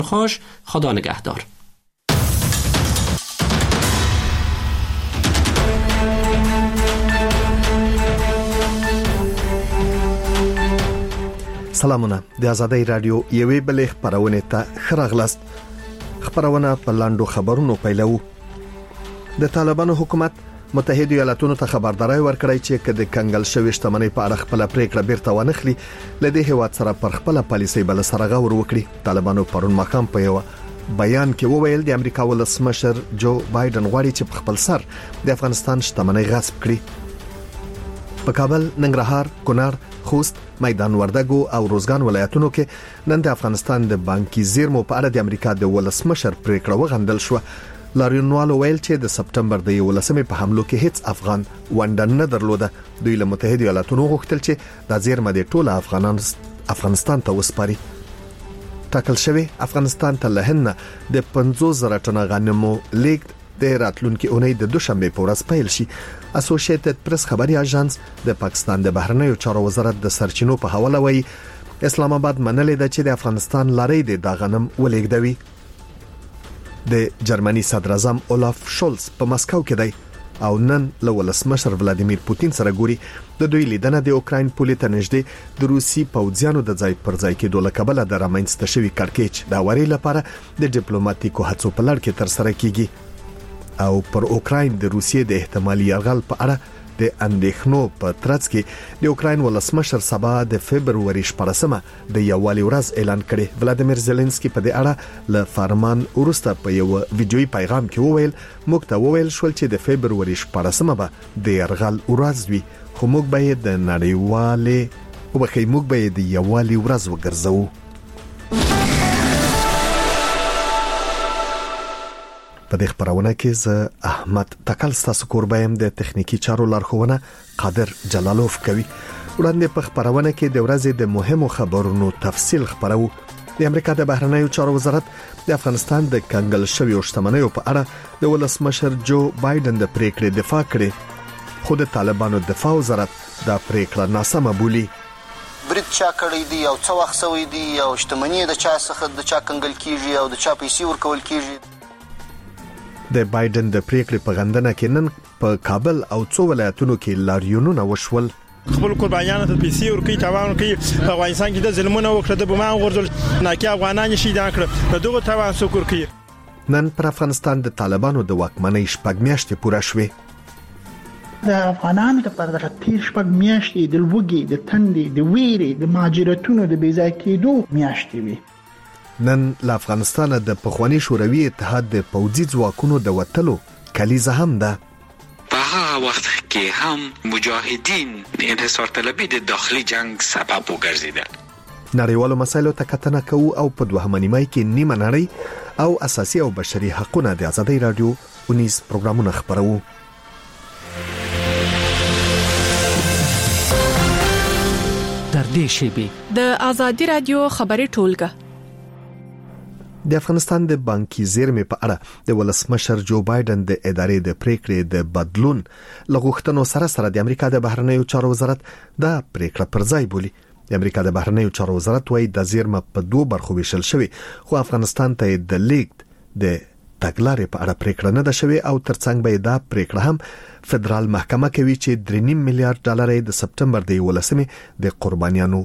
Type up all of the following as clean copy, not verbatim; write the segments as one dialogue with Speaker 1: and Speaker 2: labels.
Speaker 1: خوش، خدا نگهدار.
Speaker 2: سلامونه، د آزادۍ رادیو یوې بلې خبرونه ته خراغلاست. خبرونه په لاندو خبرونو پیلو. د طالبانو حکومت متحده ایالاتونو ته خبرداري ورکړی چې کله کنګل شوی شتمنۍ په اړه خپل پریکړه بیرته ونخلي، لدې هیواد سره پر خپل پالیسي بل سره غور وکړي. طالبانو پرون مخام په یو بیان کې وویل د امریکا ولسمشر جو بایدن غواړي چې په خپل سر د افغانستان شتمنۍ غصب کړي. په کابل، ننګرهار، کونړ، خوست، میدان وردګو او روزګان ولایتونو کې نن د افغانستان د بانکي زیرمو په اړه د امریکا د ولسمشر پریکړه وغندل شو. لاریونوال ویل چې د سپټمبر د 11مې په حملو کې هیڅ افغان ونډه نه درلوده. دوی له متحده ایالاتونو غوښتل چې د زیرمه د ټوله افغانستان ته وسپاري. ټاکل شوی افغانستان ته لهنه د 50,000 ټنه غنمو لیږد د راتلونکي اونۍ د دوشنبه په ورځ پیل شي. اسوسییټډ پریس خبري اژانس د پاکستان د بهرنیو چارو وزارت د سرچینو په حواله وایي اسلام آباد منلې ده چې د افغانستان لارې د غنم ولېږدوي. د جرمني صدر اعظم اولاف شولز په مسکو کې دی او نن له ولسمشر ولادیمیر پوتین سره ګوري. د دوی لیدنه د اوکراین پولې ته نږدې د روسي پوځیانو د ځای پر ځای کېدو له کبله د رامنځته شوی کړکېچ د اوري لپاره د ډیپلوماټیکو هڅو په لړ کې تر سره کیږي او پر اوکراین د روسیې د احتمالي یرغل په اړه د اندېښنو په ترڅ کې د اوکراین ولسمشر سبا د فبرवरी 14مه د یووالي ورځ اعلان کړي. ولادیمیر زيلنسکي په دې اړه له فرمان وروسته په یو ویډیويي پیغام کې وویل موږ ته وویل شول چې د فبرवरी 14مه به د یرغل ورځ وي، خو موږ به د نړیوالې موږ به د یووالي ورځ وګرځو. په دې خبرونه کې زه احمد تکل ستاسو کوربایم د تخنیکی چارو لارښوونه قادر جلالوف کوي. وړاندې په خبرونه کې د ورځې د مهمو خبرونو تفصیل خبرو. د امریکا د بهرنیو چارو وزارت د افغانستان د کنګل شوی شتمنیو په اړه د ولسمشر جو بایدن د پریکړې دفاع کړې، خو د طالبانو دفاع وزارت دا پریکړه ناسمه بولي.
Speaker 3: برید چا کړی دی او څو وخت سوی دی او شتمنۍ د چا څخه د چا کنګل کیږي او د چا پیسې ورکول کیږي.
Speaker 2: د بایدن د پریکړې په غندنه کې نن په کابل او څو ولایتونو کې لاریونونه وشول.
Speaker 4: خپل قربانیانو ته پیسې ورکړي، تاوان کوي. په افغانستان کې د ظلمونو وکړه، د بمان غورځول ناکي افغانان شي دا کړ، دغه تاوان څوک کوي.
Speaker 2: نن پر افغانستان د طالبانو د واکمنۍ شپږ میاشتې پوره شوې.
Speaker 5: د افغانانو لپاره د تیر شپږ میاشتې د لوګي، د تندې، د ویرې، د مهاجرتونو د بېځای کېدو میاشتې وي.
Speaker 2: نن له افغانستان د پخوانی شوروي اتحاد د پوځي ځواکونو د وټلو کلیزه هم ده.
Speaker 6: په هغه وخت کې هم مجاهدین د انحصار طلبي د داخلي جنگ سبب وګرځیدل.
Speaker 2: نړیوالو مسایلو ته کتنه کوو او په دوهمه نیمه کې نیمه نړۍ او اساسي او بشري حقوقونه د آزادۍ رادیو 19 پروګرامونه خبرو.
Speaker 7: در دې شیبه د آزادۍ رادیو خبري ټولګه
Speaker 2: د افغانستان د بانکي زیرمې په اړه د ولسمشر جو بایدن د ادارې د پریکړې د بدلون لغوښتنو سره د امریکا د بهرنیو چارو وزارت دا پریکړه پر ځای بولي. د امریکا د بهرنیو چارو وزارت وايي د زیرمه په دوه برخو ویشل شوی، خو افغانستان ته د لیږد د تګلارې په اړه پریکړه نه ده شوې او ترڅنګ به دا پریکړه هم فدرال محکمه کوي چې 3.5 میلیارډ ډالر د سپټمبر د 11مې د قربانیانو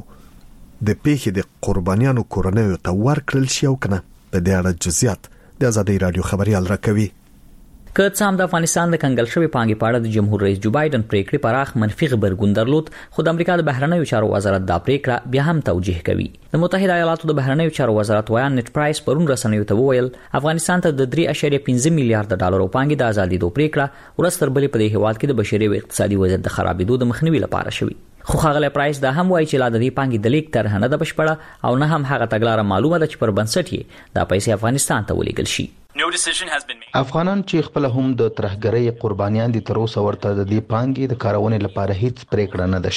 Speaker 2: کورنیو ته ورکړل شي او کنه. په دې اړه جزئیات د آزادۍ رادیو خبريال راکوي.
Speaker 8: که څه هم د افغانستان د کنګل شوی پانګې په اړه د جمهور رئیس جو بایدن پریکړې پراخ منفي خبرګون درلود، خو د امریکا د بهرنیو چارو وزارت دا پریکړه بیا هم توجیه کوي. د متحده ایالاتو د بهرنیو چارو وزارت ویان نت پرایس پرون رسنیو ته وویل افغانستان ته د 3.5 میلیارډ ډالرو پانګې د ازادي دوه پریکړه ورځ تر بلې په دې هیواد کې د بشري او اقتصادي وضعیت د خرابېدو د مخنیوي لپاره شوی. خو ښاغلی پرایس دا هم وایي چې لا د دې پانګې د لیک طرحه نه ده بشپړه او نه هم هغه تګلاره معلومه ده چې پر بنسټ یې دا پیسې افغانستان ته ولېږل شي.
Speaker 9: افغانان چې خپل هم د ترهګرۍ قربانیان دي، تر اوسه ورته د دې پانګې د کارونې لپاره هیڅ پریکړه نه ده شوې.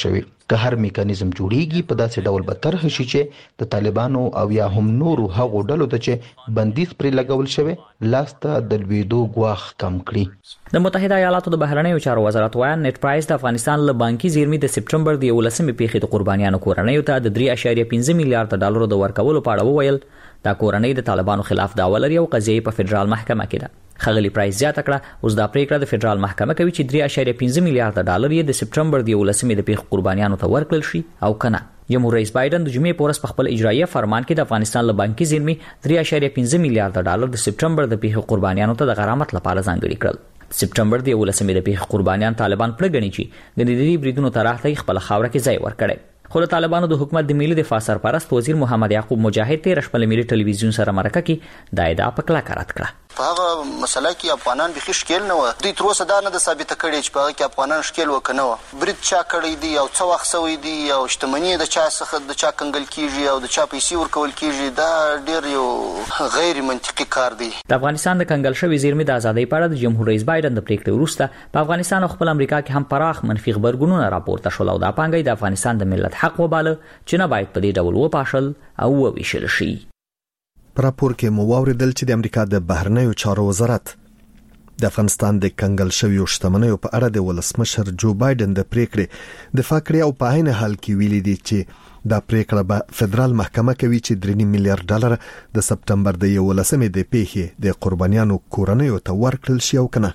Speaker 9: که هر میکانیزم جوړیږي په داسې ډول به طرح شي چې د طالبانو او یا هم نورو هغو ډلو ته چې بندیز پرې لګول شوی لاسته د لویدو ګواښ کم کړي.
Speaker 8: د متحده ایالاتو د بهرنیو چارو وزارت وایي نت پرایس د افغانستان له بانکي زیرمې د سپټمبر د 11مې پیښې د قربانیانو کورنیو ته د 3.5 میلیارډ ډالرو د ورکولو په اړه وویل دا کورنۍ د طالبانو خلاف دعوه لري او قضیه په فدرال محکمه کې ده. خغلی پرایس زیاته کړه اوس دا پریکړه د فدرال محکمه کوي چې 3.5 میلیارډ ډالر یې د سپټمبر د 11مې د پیښې قربانیانو ته ورکړل شي او کنه. جمهور رئیس بایدن د جمعې په ورځ په خپل اجرایه فرمان کې د افغانستان له بانکي زیرمې 3.5 میلیارډ ډالر د سپټمبر د پیښې قربانیانو ته د غرامت لپاره ځانګړي کړل. سپټمبر د 11مې د پیښې قربانیان طالبان پړه غني چې د دې بریدونو طرح خپل خاوره کې ځای ورکړي. خو د طالبانو د حکومت د ملي دفاع سرپرست وزیر محمد یعقوب مجاهد 13 شپه ملي ټلویزیون سره مرکه کې د ادعا په کلکه رد کړه.
Speaker 3: په هغه مسله کې افغانان به ښکیل نه و دوی تر اوسه دا نه د ثابته کړي چې په هغه کې افغانان ښکیل وکنه و برید چا کړی دی او څو وخت سوی دی او شتمنۍ د چا څخه د چا کنګل کیږي او د چا پیسې ورکول کیږي دا ډیر یو غیر منطقي کار دی.
Speaker 8: د افغانستان د کنګل شوی زیرمې د ازادۍ په اړه د جمهور رئیس بایدن د پریکړې وروسته په افغانستان او خپل امریکا کې هم پراخ منفي خبرګونونه راپورته شول او دا پانګې د افغانستان د ملت حق وباله چې نه باید په دې ډول وپاشل او وویشل شي.
Speaker 2: پر راپور کې مو واوریدل چې د امریکا د بهرنیو چارو وزارت د افغانستان د کنګل شویو شتمنیو په اړه د ولسمشر جو بایدن د پریکړې دفاع کړې او په عین حال کې ویلي دي چې دا پریکړه به فدرال محکمه کوي چې 3 میلیارډ ډالر د سپټمبر د 11مې د پیښې د قربانیانو کورنیو ته ورکړل شي او کنه.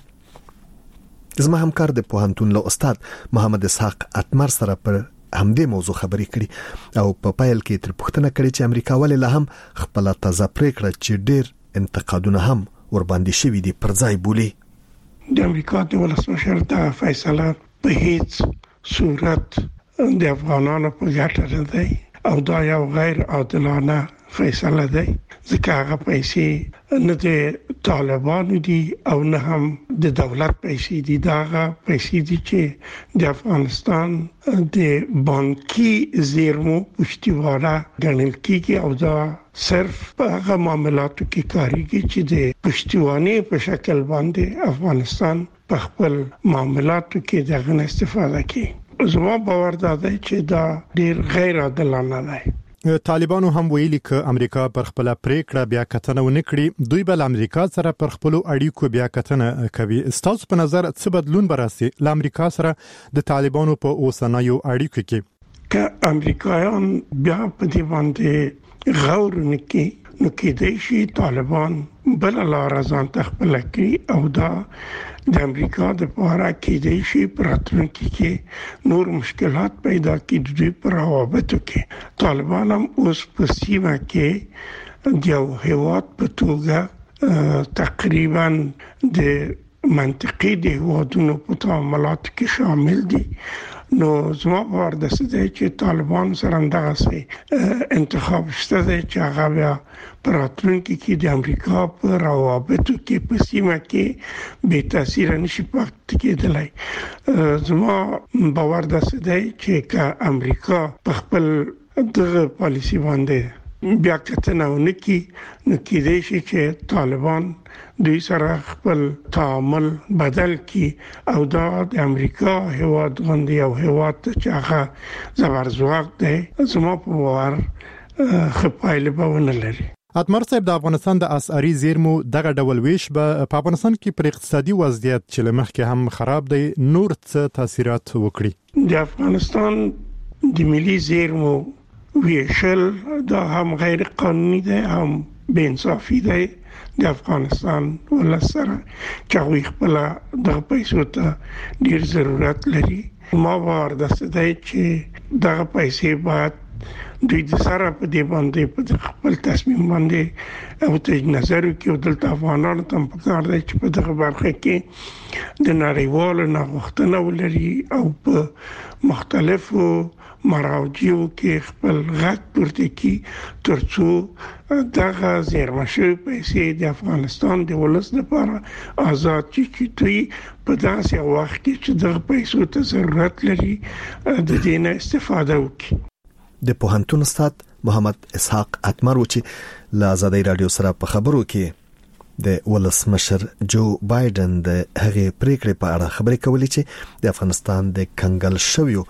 Speaker 2: زما همکار د پوهنتون له استاد محمد اسحاق اتمر سره پر همدې موضوع خبرې کړي او په پایل کې تر پوښتنه کړي چې امریکا ولې لا هم خپل تازه پریکړه چې ډېر انتقادونه هم ورباندې شوي دي پر ځای بولي.
Speaker 10: د امریکا د ولسمشر د فیصله په هیڅ صورت د افغانانو په ګټه نه دی او دا یو غیر عادلانه فیصله دی ځکه هغه پیسې نه د طالبانو دي او نه هم د دولت پیسې دي. دا هغه پیسې دي چې د افغانستان د بانکي زیرمو پشتیبانه ګڼل کیږي او دا صرف په هغه معاملاتو کې کاریږي چې د پشتیبانې په شکل باندې افغانستان په خپل معاملاتو کې دغه استفاده کوي. زما باور دا دی چې دا ډیر غیر عادلانه دی.
Speaker 4: طالبانو هم ویلي ک امریکا پر خپل پریکړه بیا کتنه ونکړي دوی بل امریکا سره پر خپل اړیکو بیا کتنه کوي. ستاسو په نظر څه بدلون براسي ل امریکا سره د طالبانو په اوسنیو اړیکو کې؟
Speaker 10: ک امریکایان بیا په دې باندې غور نکي نو کېدای شي طالبان بل لار ځان تخپل کړي او دا د امریکا د پاره کېدای شي پراتونکو کې نور مشکلات پیدا کړي د دوی پر روابطو کې. طالبان هم اوس په سیمه کې د یو هیواد په توګه تقریبا د منطقي د هیوادونو په تعاملات کې شامل دي. نو زما باور د سده چې طالبان سره اندازه انتخاب شته چې هغه بیا پراتونکو کې د امریکا په روابطو کې په سیمه کې به تاثیر نشي پاتې کېدلی. زما باور د سده چې که امریکا په خپل دغه پالیسی باندې بیا کتنه ونکي نو کېدای شي چې طالبان دوی سره خپل تعامل بدل کی او دا د امریکا هیواد غوندي او هیواد چې هغه زبرځواک دی زما په باور خپایله به نه لري.
Speaker 4: اتمر صاحب د افغانستان د اسعاري زیرمو دغه ډول ویش به په افغانستان کې پر اقتصادي وضعیت چې لمخکې هم خراب دی نور څه تاثیرات وکړي؟
Speaker 10: د افغانستان د ملي زیرمو ویشل دا هم غیر قانوني دی هم بے انصافي دی د افغانستان ولسره چې خپل د پیسو ته ډیر ضرورت لري. ما باور د سده چې دغه پیسې باید دوی د سره په دې باندې په خپل تصمیم باندې او ته نظر کې دلته افغانانو ته په کار دی چې په دغه برخه کې د نړیوالو نغښتنه ولري او په مختلفو مراجعو کې خپل غږ پورته کړي ترڅو دغه زیرمه شوی پیسې د افغانستان د ولس لپاره آزاد چې دوی په داسې وخت کې چې دغه پیسو ته ضرورت لري د دې نه استفاده وکړي.
Speaker 2: د پوهنتون استاد محمد اسحاق اتمر چې له ازادۍ رادیو سره په خبرو کې د ولسمشر جو بایدن د هغې پریکړې په اړه خبرې کولې چې د افغانستان د کنګل شویو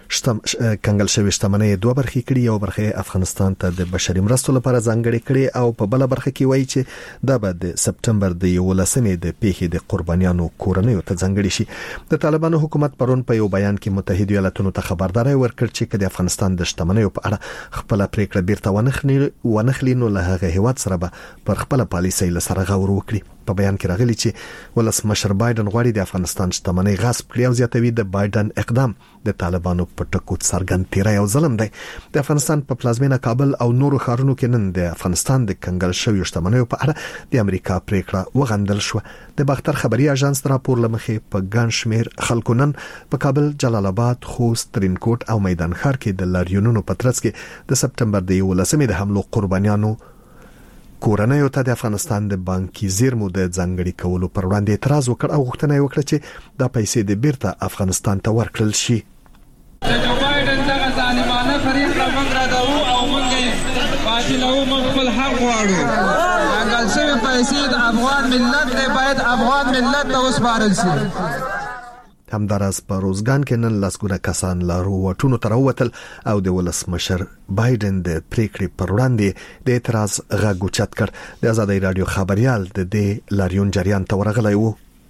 Speaker 2: کنګل شوی شتمنۍ دوه برخې کړي، یو برخه افغانستان ته د بشري مرستو لپاره ځانګړې کړي او په بل برخه کې وایي چې دا به د سپټمبر د 11مې د پیښې د قربانیانو کورنیو ته ځانګړي شي. د طالبانو حکومت پرون په یو بیان کې متحده ایالاتونو ته خبرداري ورکړه چې د افغانستان د شتمنیو په اړه خپل پریکړه بیرته ونخلي نو له هغه هیواد سره به پر خپل پالیسۍ لسره غور وکړي. په بیان کې راغلي چې ولسمشر بایدن غواړي د افغانستان شتمنۍ غصب کړي او زیاتوي د بایدن اقدام د طالبانو په ټکو څرګند تیری او ظلم دی. د افغانستان په پلازمینه کابل او نورو ښارونو کې نن د افغانستان د کنګل شوی شتمنیو په اړه د امریکا پریکړه وغندل شو. د باختر خبري اژانس راپور لمخې په ګڼ شمېر خلکو نن په کابل، جلال آباد، خوست، ترینکوټ او میدان ښار کې د لاریونونو په ترڅ کې د سپټمبر د 11مې د حملو قربانیانو کورنیو ته د افغانستان د بانکي زیرمو د ځانګړي کولو پر وړاندې اعتراض وکړ او غوښتنه یې وکړه چې دا پیسې د بیرته افغانستان ته ورکړل شي.
Speaker 11: د جو بایدن دغه ظالمانه فریب را موږ راځو او موږ یې فاصله موږ خپل حق غواړو. کنګل شوی پیسې د افغان ملت نه باید افغان ملت ته وسپارل شي.
Speaker 2: همدارس په روزګان کې نن لسګونه کسان لارو وټونو تر ووتل او د ولسمشر بایدن د پریکړې پر وړاندې د اعتراض غږ اوچت کړ. د آزادۍ رادیو خبريال د دې لاریون جریان ته ورغلی و.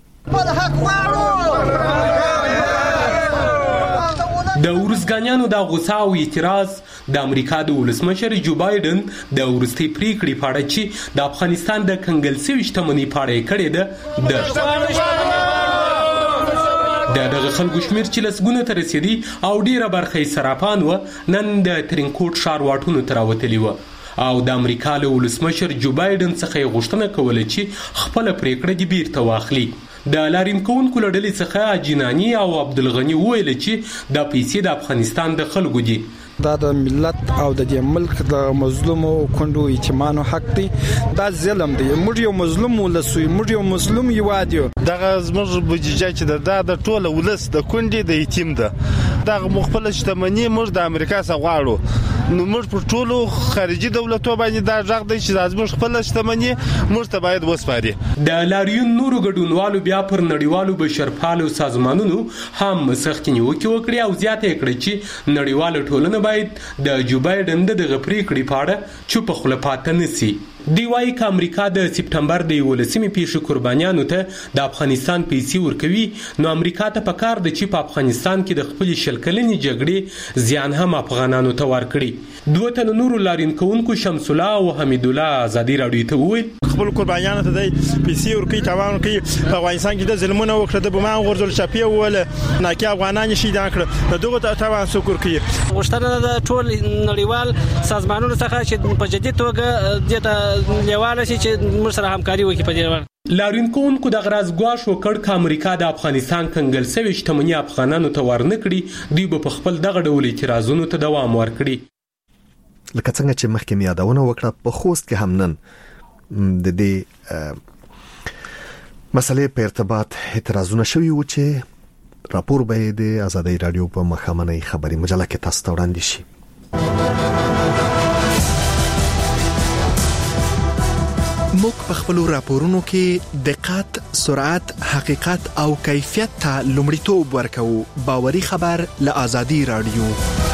Speaker 12: د ورزګانیانو د غوسه او اعتراض د امریکا د ولسمشر جو بایدن د ورستي پریکړې په اړه چې د افغانستان د کنګل شوی شتمنۍ په اړه کړې ده دغه خلکو شمیر چې لسګونه ته رسیدي او ډیره برخه یې سراپان و نن د ترینکوټ ښار واټونو ته راوتلي و او د امریکا له ولسمشر جو بایدن څخه یې غوښتنه کوله چې خپله پریکړه دې بیرته واخلي. د لارین کوونکو له ډلې څخه جینانی او عبدالغني وویل چې دا پیسې د افغانستان د خلکو دي.
Speaker 13: دا د ملت او د ملک د مظلومو کندو یتیمانو حق دی. دا ظلم دی. موږ یو مظلوم ولسوي، موږ یو مظلوم یوادیو.
Speaker 14: دغه زموږ بودیجه چې د ټوله ولس د کندې د یتیم ده. دغه مخبل شتمنۍ موږ د امریکا څخه غواړو. نو موږ پر ټولو خارجي دولتو باندې دا ځغ دی چې زموږ خپل شتمنۍ موږ ته باید وسپاري.
Speaker 12: د لاریون نورو ګډونوالو بیا پر نړیوالو بشرپالو سازمانونو هم سختې نیوکې وکړې او زیاته کړې چې نړیواله ټولنه باید د جو بایدن دغه پریکړې په اړه چوپ خوله پاتې نشي. دی وايي چې امریکا د سپټمبر د 11مې پیښې قربانیانو ته د افغانستان پیسې ورکوي، نو امریکا ته پکار دی چې په افغانستان کې د خپل شلکلنې جګړې زیان هم افغانانو ته ورکړي. دوه تن نورو لارین کوونکو شمس الله او حمید الله آزادۍ راډیو ته وویل
Speaker 14: خپل قربانیانو ته د پیسې ورکوي، تاوان کوي. په افغانستان کې د ظلمونه وکړه، د بمان غورځول چاپی وله ناکي افغانان شي دا کړ، دغه تاوان څوک کوي.
Speaker 15: غوښتنه د ټول نړیوال سازمانونو څخه چې په جدي توګه د لیواله شي چې موږ سره همکاري وکړي په دې ور.
Speaker 12: لارین کوونکو د غراز ګواښ وکړ چې امریکا د افغانستان کنګل شوی شتمنۍ افغانانو ته ورنکړي، دوی به په خپل دغه ډول اعتراضونو ته دوام ورکړي.
Speaker 2: لکه څنګه چې مخکې یادونه وکړه په خوست کې هم نن د دې مسلې په ارتباط اعتراضونه شوي و چې راپور به د آزادۍ رادیو په مخامنۍ خبري مجله کې تاسو ته وړاندې شي.
Speaker 16: موږ په خپل راپورونو کې دقت، سرعت، حقیقت او کیفیت ته لومړیتوب ورکوو. باوري خبر له آزادۍ رادیو.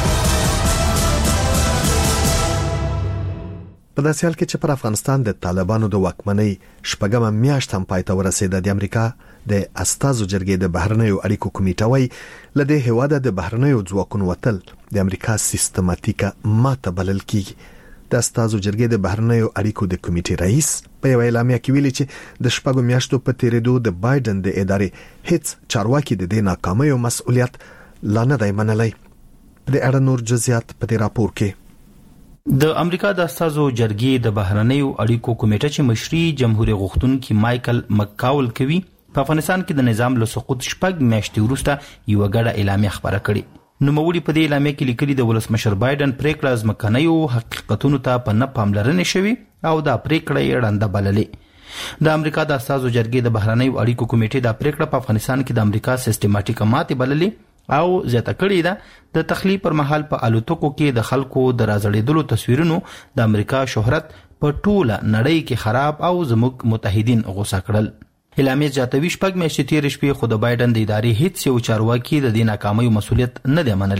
Speaker 2: په داسې حال کې چې پر افغانستان د طالبانو د واکمنۍ شپږمه میاشت هم پای ته ورسېده، د امریکا د استازو جرګې د بهرنیو اړیکو کمیټه وايي له دې هیواده د بهرنیو ځواکونو وتل د امریکا سیستماتیکه ماته بلل کیږي. د استازو جرګې د بهرنیو اړیکو د کمیټې رئیس په یو اعلامیه کې ویلي چې د شپږو میاشتو په تیریدو د بایدن د ادارې هیڅ چارواکي د دې ناکامیو مسؤلیت لا نه دی منلی. د اړه نور جزئیات په دې راپور کې.
Speaker 17: د امریکا د استازو جرګې د بهرنیو اړیکو کمیټه چې مشري جمهوریت غوښتونکي مایکل مکاول کوي په افغانستان کې د نظام له سقوط شپږ میاشتې وروسته یو غړ اعلامیه خبره کړې. نوموړي په دې اعلامیه کې لیکلي د ولسمشر بایدن پریکړه ځمکنیو حقیقتونو ته په نه پاملرنه شوي او دا پریکړه یې ړنده بللې. د امریکا د استازو جرګې د بهرنیو اړیکو کمیټې دا پریکړه په افغانستان کې د امریکا سیستماتیکه ماتې بللې او زیاته کړې ده د تخلیه پر مهال په الوتکو کې د خلکو د راځړېدلو تصویرونو د امریکا شهرت په ټوله نړۍ کې خراب او زموږ متحدین غوسه کړل. اعلامیه زیاتوي شپږ میاشتې تېرې شوې خو د بایدن د ادارې هیڅ یو چارواکي د دې ناکامیو مسؤلیت نه دی منلی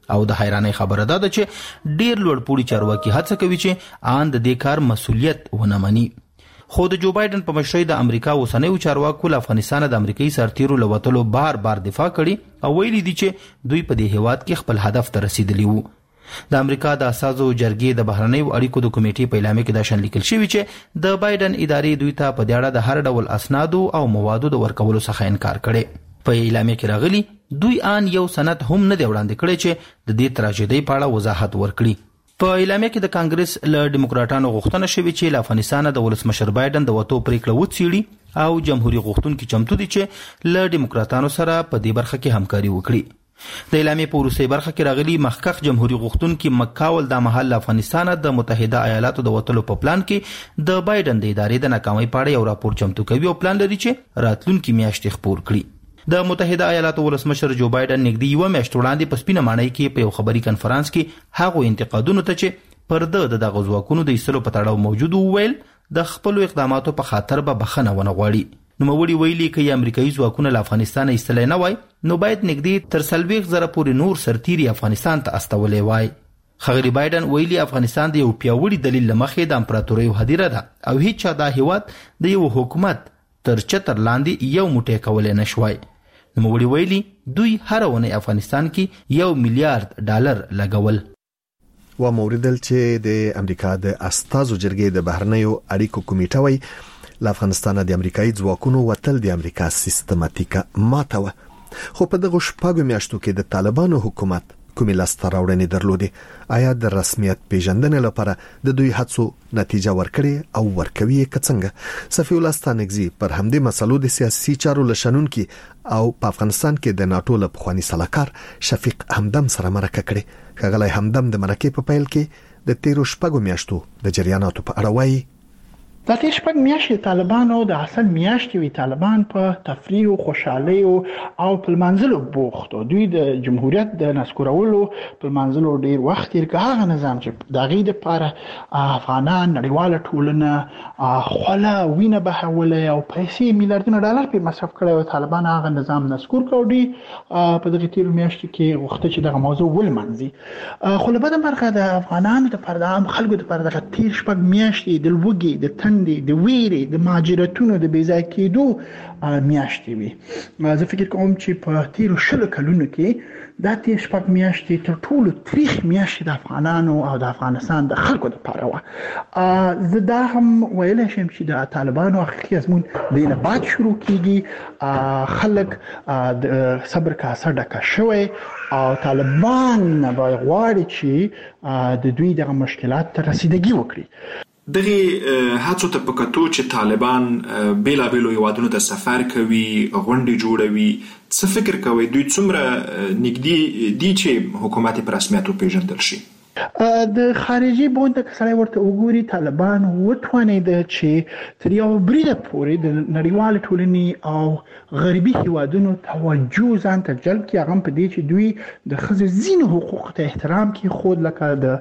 Speaker 17: او د حیرانۍ خبره ده چې ډیر لوړپوړي چارواکي هڅه کوي چې آن د دې کار مسولیت ونه مني. خو د جو بایدن په مشرۍ د امریکا اوسنیو چارواکو له افغانستان د امریکایي سرتیرو له وتلو بار دفاع کړي او ویلي دي چې دوی په دې هیواد کې خپل هدف ته رسیدلی وو. د امریکا د اساسو جرګې د بهرنیو اړیکو د کمیټې په اعلامیه کې دا شان لیکل شوی چې د بایدن ادارې دوی ته په دې اړه د هر ډول اسنادو او موادو د ورکولو څخه انکار کړي. په اعلامیه کې راغلي دوی آن یو سند هم نه دی وړاندې کړی چې د دې تراژیدۍ په اړه وضاحت ورکړي. په اعلامیه کې د کانګرس له ډیموکراټانو غوښتنه شوې چې له افغانستان د ولسمشر بایدن د وټو پریکړه وڅېړي او جمهوریت غوښتونکي چمتو دي چې له ډیموکراټانو سره په دې برخه کې همکاري وکړي. د اعلامیه په وروستۍ برخه کې راغلي مخکښ جمهوریت غوښتونکي مکاول د مهال افغانستان د متحده ایالاتو د وټلو په پلان کې د بایدن د ادارې د ناکامۍ په اړه یو راپور چمتو کوي او پلان لري چې راتلونکي میاشتې خپور کړي. د متحده ایالاتو ولسمشر جو بایدن نږدې یو میاشت وړاندې په سپینه ماڼۍ کې په یو خبري کنفرانس کې هغو انتقادونو ته چې پر د غزواکونو د ایستلو په تړاو موجود وویل د خپل اقداماتو په خاطر به بخښنه ونه غواړي. نوموړي ویلي چې امریکایي ځواکونه له افغانستان ایستلی نه وای نو باید نږدې تر 40,000 پورې نور سرتیري افغانستان ته استولې وای. ښاغلي بایدن ویلي افغانستان د یو پیاوړي دلیل له مخې د امپراتوریو هدیره ده او هیڅ چا دا هیواد د یو حکومت تر چتر لاندې یو موټی کولی نشوای. نوموړي ویلي دوی هر ونې افغانستان کې $1 میلیارډ لګول.
Speaker 2: و موردل چې د امریکا د استازو جرګې د بهرنیو اړیکو کمیټه وای له افغانستان د امریکایي ځواکونو وتل د امریکا سیستماتیکه ماته و. خو په دغه شپږو میاشتو کې د طالبانو حکومت کومې لاسته راوړنې درلودې؟ آیا د رسمیت پیژندنې لپاره د دوی هڅو نتیجه ورکړي او ورکوي که څنګه؟ صفی الله ستانکزي پر همدې مسلو د سیاسي چارو لشنونکي او په افغانستان کې د ناتو له پخواني سلاکار شفیق همدم سره مرکه کړې. ښاغلی همدم د مرکې په پیل کې د تیرو شپږو میاشتو د جریاناتو په اړه وایي.
Speaker 5: د تیر شپږ میاشتې طالبانو د اصل میاشتې وی طالبان په تفریح او خوشحالي او په منځلو بوخت او دوی د جمهوریت د نسکورولو په منځلو ډیر وخت تیر کړ. هغه نظام چې د غید لپاره افغانان نړیواله ټولنه خلا وینه بهوله او پیسې میلیارډونه ډالر په مصرف کړي او طالبان هغه نظام نسکور کړي. په دغه تیر میاشتې کې وخت چې دغه موضوع ولمنځي. خو له بده مرغه د افغانانو لپاره د عام خلکو لپاره د تیر شپږ میاشتې د لوګي د د ویري د ماجراتونو د بیځای کېدو میاشتې وي. زه فکر کوم چې په تیرو 20 کلونو کې دا تیر شپږ میاشتې تر ټولو تریخ میاشتې د افغانانو او د افغانستان د خلکو لپاره وه. زه دا هم ویلی شم چې د طالبانو حقیقي ازمون دینه بعد شروع کیږي. خلک د صبر کاسه ډکه شوی او طالبان باید غواړي چې د دوی دغه مشکلات ته رسیدګي وکړي.
Speaker 18: دغه هڅو ته په کتو چې طالبان بیلابیلو هیوادونو ته سفر کوي، غونډې جوړوي، څه فکر کوي دوی څومره نږدې دي چې حکومت په رسمیت وپېژندل شي؟
Speaker 5: د خارجي بوند کسره ورته وګوري طالبان وټوانید چې تر یو بریده پورې د نړیوال ټولنې او غربي هیوادونو توجه ځان ته جلب کړي. هغه په دې چې دوی د ښځو ځینو حقوق ته احترام کوي، خو لکه د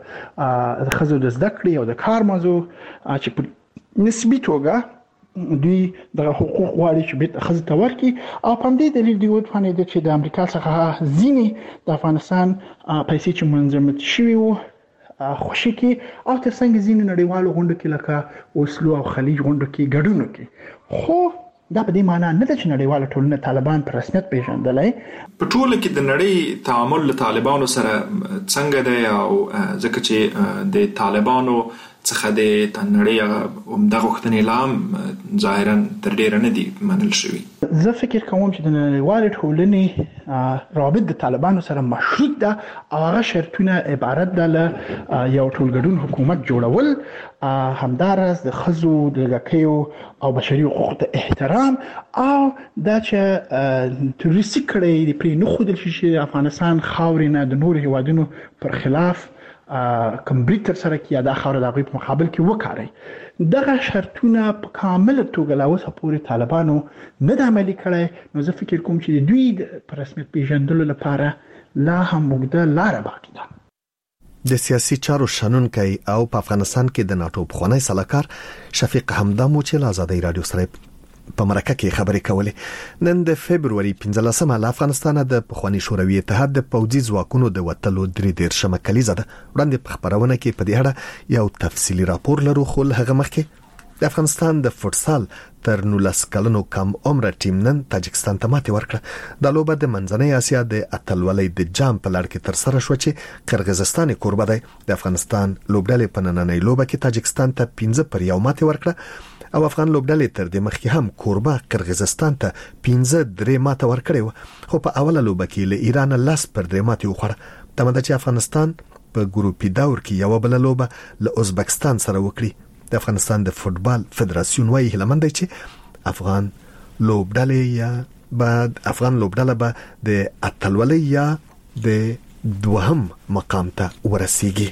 Speaker 5: ښځو د زده کړې او د کار موضوع چې په نسبي توګه دوی د حقوق غواړي چې بیت ښځو ته ورکړي. او په همدې دلیل دوی وټوانید چې د امریکا څخه ځینې د افغانستان پیسې چې منظمت شوي وو خوشي کی او ترڅنګ ځینې نړیوالو غونډو کې لکه اوسلو او خلیج غونډو کې ګډون وکړي. خو دا په دې معنی نه ده چې نړیواله ټولنه طالبان په رسمیت پیژندلای.
Speaker 18: په ټوله کې د نړۍ تعامل له طالبانو سره څنګه دی او ځکه چې د طالبانو څخه د نړۍ عمده غوښتنې لام ظاهرا تر ډیره نه دي منل شوي.
Speaker 5: زه فکر کوم چې د نړیوالې ټولنې رابط د طالبانو سره مشروط ده او هغه شرطونه عبارت ده له یو ټولګډون حکومت جوړول، همدارس د ښځو د لږکیو او بشري حقوقو ته احترام او دا چې تروریستي کړۍ د پرې نه ښودل شي چې افغانستان خاورې نه د نورو هیوادونو پر خلاف کمبریټ تر سره کې دا خاور د غوی په مقابل کې وکړي. دغه شرطونه په کامل توګه لا اوسه پورې طالبانو نه د عملي کړی. نو زه فکر کوم چې دوی په رسمیت پیژندلو لپاره لا هم اوږده لاره باقي ده.
Speaker 2: د سیاسي چارو شنونکی او په افغانستان کې د ناتو پخوانی سلاکار شفیق همدم چې له آزادۍ رادیو سره په مرکه کې خبرې کولې. نن د فبرवरी 15 له افغانستان د پخوانی شوروي اتحاد د پوځي ځواکونو د وټلو 3 کلیزه ده. وړاندې په خبرونه کې په دې اړه یو تفصیلی راپور لرو، خو هغه مخکې د افغانستان د فوتسال تر 19 کلنو کم عمر ټیم نن تاجکستان ته ماتې ورکړه. د لوبه د منځنۍ اسیا د اتلولۍ د جام په لړ کې تر سره شو چې قرغیزستان کوربه دی. د افغانستان لوبډلې په نننۍ لوبه کې تاجکستان ته 5-1 ماتې ورکړه او افغان لوبډلې تر دې مخکې هم کوربه قرغیزستان ته 5-3 ماته ورکړې و، خو په اوله لوبه کې له ایران 10-3 ماتې وخوړه. تمه ده چې افغانستان په ګروپي دور کې یو بل لوبه له ازبکستان سره وکړي. د افغانستان د فوتبال فدراسیون وايي هلمند دی چې افغان لوبډله به د اتلولۍ یا د دوهم مقام ته ورسیږي.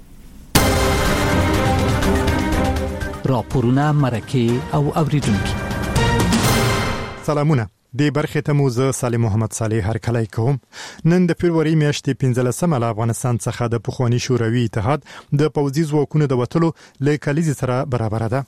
Speaker 7: راپورونه مرکه او اوریدونکو
Speaker 4: سلامونه. د برخه ته موزه سالم محمد صالح هر کله کوم. نن د فبرवरी میاشتې 15 له افغانستان څخه د پخوانی شوروي اتحاد د پوځي ځواکونو د وټلو له کلیزې سره برابر ده.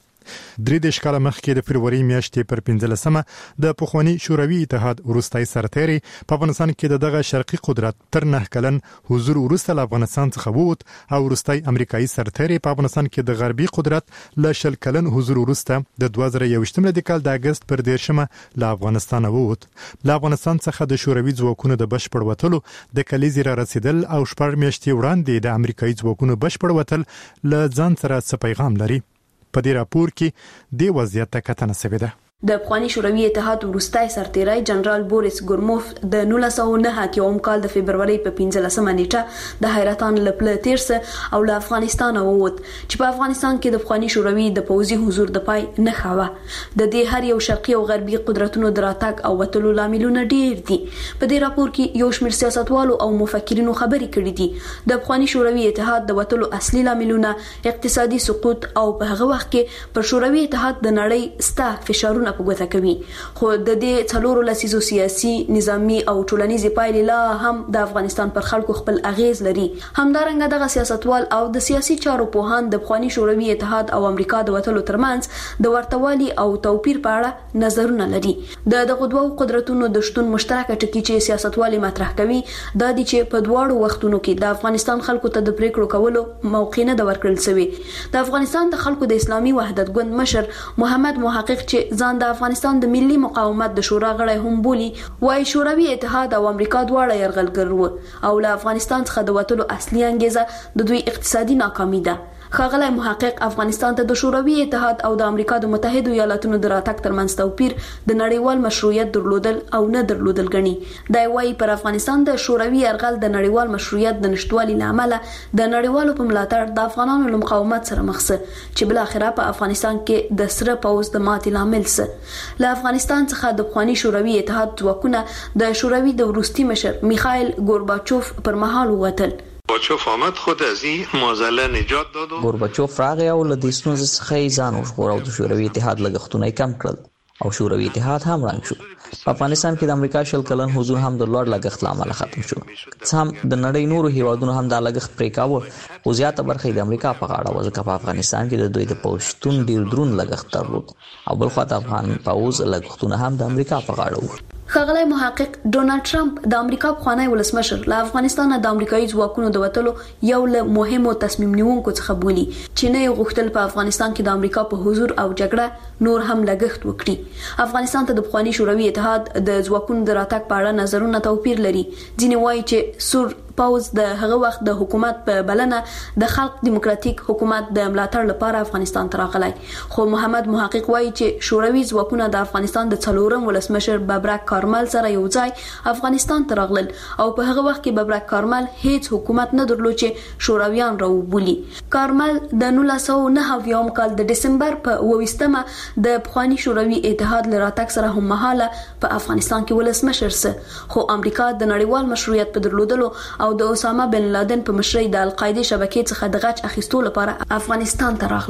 Speaker 4: 3 کاله مخکې د فبرवरी میاشتې پر 15 د پخوانی شوروي اتحاد وروستي سرتېري په افغانستان کې دغه شرقي قدرت تر 9 کلن حضور وروسته له افغانستان څخه ووت او وروستي امریکایي سرتېري په افغانستان کې د غربي قدرت له 10 کلن حضور وروسته د 2021 کال د اگست پر 10 له افغانستان ووت. له افغانستان څخه د شوروي ځواکونو د بشپړ وټلو د کلیزې را رسیدل او شپږ میاشتې وړاندې د امریکایي ځواکونو بشپړ وټل له ځان سره څه پیغام لري. په دې راپور کې د وضعیت ته کتنه شوې ده.
Speaker 19: د افغاني شوروي اتحاد وروستي سرتېری جنرال بوریس ګورموف د 1909 کال د فبرवरी په 15 نیټه د حیرتان لپله تیرسه او له افغانستان ووت چې په افغانستان کې د افغاني شوروي د پوځي حضور د پای نه خاوه. د دې هر یو شرقي او غربي قدرتونو دراتګ او وټلو لاملونه ډیر دي. په دې راپور کې یو شمېر سیاستوالو او مفکرینو خبرې کړې دي. د افغاني شوروي اتحاد د وټلو اصلي لاملونه اقتصادي سقوط او په هغه وخت کې پر شوروي اتحاد د نړۍ ستا فشارونه په ګوته کوي. خو د دې څلورو لسیزو سیاسي، نظامی او ټولنیزي پایلې لا هم د افغانستان پر خلکو خپل اغیز لري. همدارنګه دغه سیاستوال او د سیاسي چارو پوهان د افغاني شوروي اتحاد او امریکا د وټلو ترمنځ د ورتوالي او توپیر په اړه نظرونه لري. د دغه دوه قدرتونو د شتون مشترکه ټکی چې سیاستوالي مطرح کوي دا دي چې په دواړو وختونو کې د افغانستان خلکو ته د پریکړو کولو موقع نه ورکړل شوی. د افغانستان د خلکو د اسلامي وحدت ګوند مشر محمد محقق چې ځان د افغانستان د ملي مقاومت د شورا غړی هم بولي وايي شوروي اتحاد او امریکا دواړه یرغلګر وو او له افغانستان څخه د وټلو اصلي انګیزه د دوی اقتصادي ناکامي ده. ښاغلی محقق افغانستان ته د شوروي اتحاد او د امریکا د متحدو ایالاتونو د راتګ ترمنځ توپیر د نړیوال مشروعیت درلودل او نه درلودل ګڼي. دا وايي پر افغانستان د شوروي یرغل د نړیوال مشروعیت د نشټوالي لامل د نړیوالو په ملاتړ د افغانانو له مقاومت سره مخ سه چې بل اخره په افغانستان کې د سره پوز د ماتې لامل سه. له افغانستان څخه د پخوانی شوروي اتحاد ځواکونه د شوروي د وروستي مشر میخائیل گورباچوف پر مهال ووتل.
Speaker 20: گورباچوف آمد خود از این معضله نجات داد.
Speaker 8: گورباچوف راغی او له دې ستونزې څخه ځان وژغوري او د شوروي اتحاد لګښتونه کم کړل او شوروي اتحاد هم رنګ شو. په افغانستان کې د امریکا 10 کلن حضور هم د لوړ لګښت لامل ختم شو. هم د نړۍ نورو هیوادونو هم د لګښت پرې کاوه او زیاته برخه د امریکا په غاړه و ځکه په افغانستان کې د دوی د پوښتون ډیر درون لګښت درلود او بل خو د افغان پوز لګښتونه هم د امریکا په غاړه وو.
Speaker 19: ښاغلی محقق ډونالد ټرمپ د امریکا پخوانی ولسمشر له افغانستان د امریکایي ځواکونو د وټلو یو له مهمو تصمیم نیونکو څخه بولي چې نه یې غوښتل په افغانستان کې د امریکا په حضور او جګړه نور هم لګښت وکړي. افغانستان ته د پخوانی شوروي اتحاد د ځواکونو د راتګ په اړه نظرونه توپیر لري. ځینې وایي چې سور پوز د هغه وخت د حکومت په بلنه د خلق دیموکراتیک حکومت د ملاتړ لپاره افغانستان ته راغلی. خو محمد محقق وایي چې شوروي ځواکونه د افغانستان د څلورم ولسمشر ببرک کارمل سره یو ځای افغانستان ته راغلل او په هغه وخت کې ببرک کارمل هیڅ حکومت نه درلود چې شورویان راوبولي. کارمل د 1909 کال د دسمبر په 28مه د پخوانی شوروي اتحاد لراتګ سره هم مهاله په افغانستان کې ولسمشر سه. خو امریکا د نړیوال مشروعیت په درلودلو او د اسامه بن لادن په مشرۍ د القاعده شبکې څخه د غچ اخیستو لپاره افغانستان ته راغله.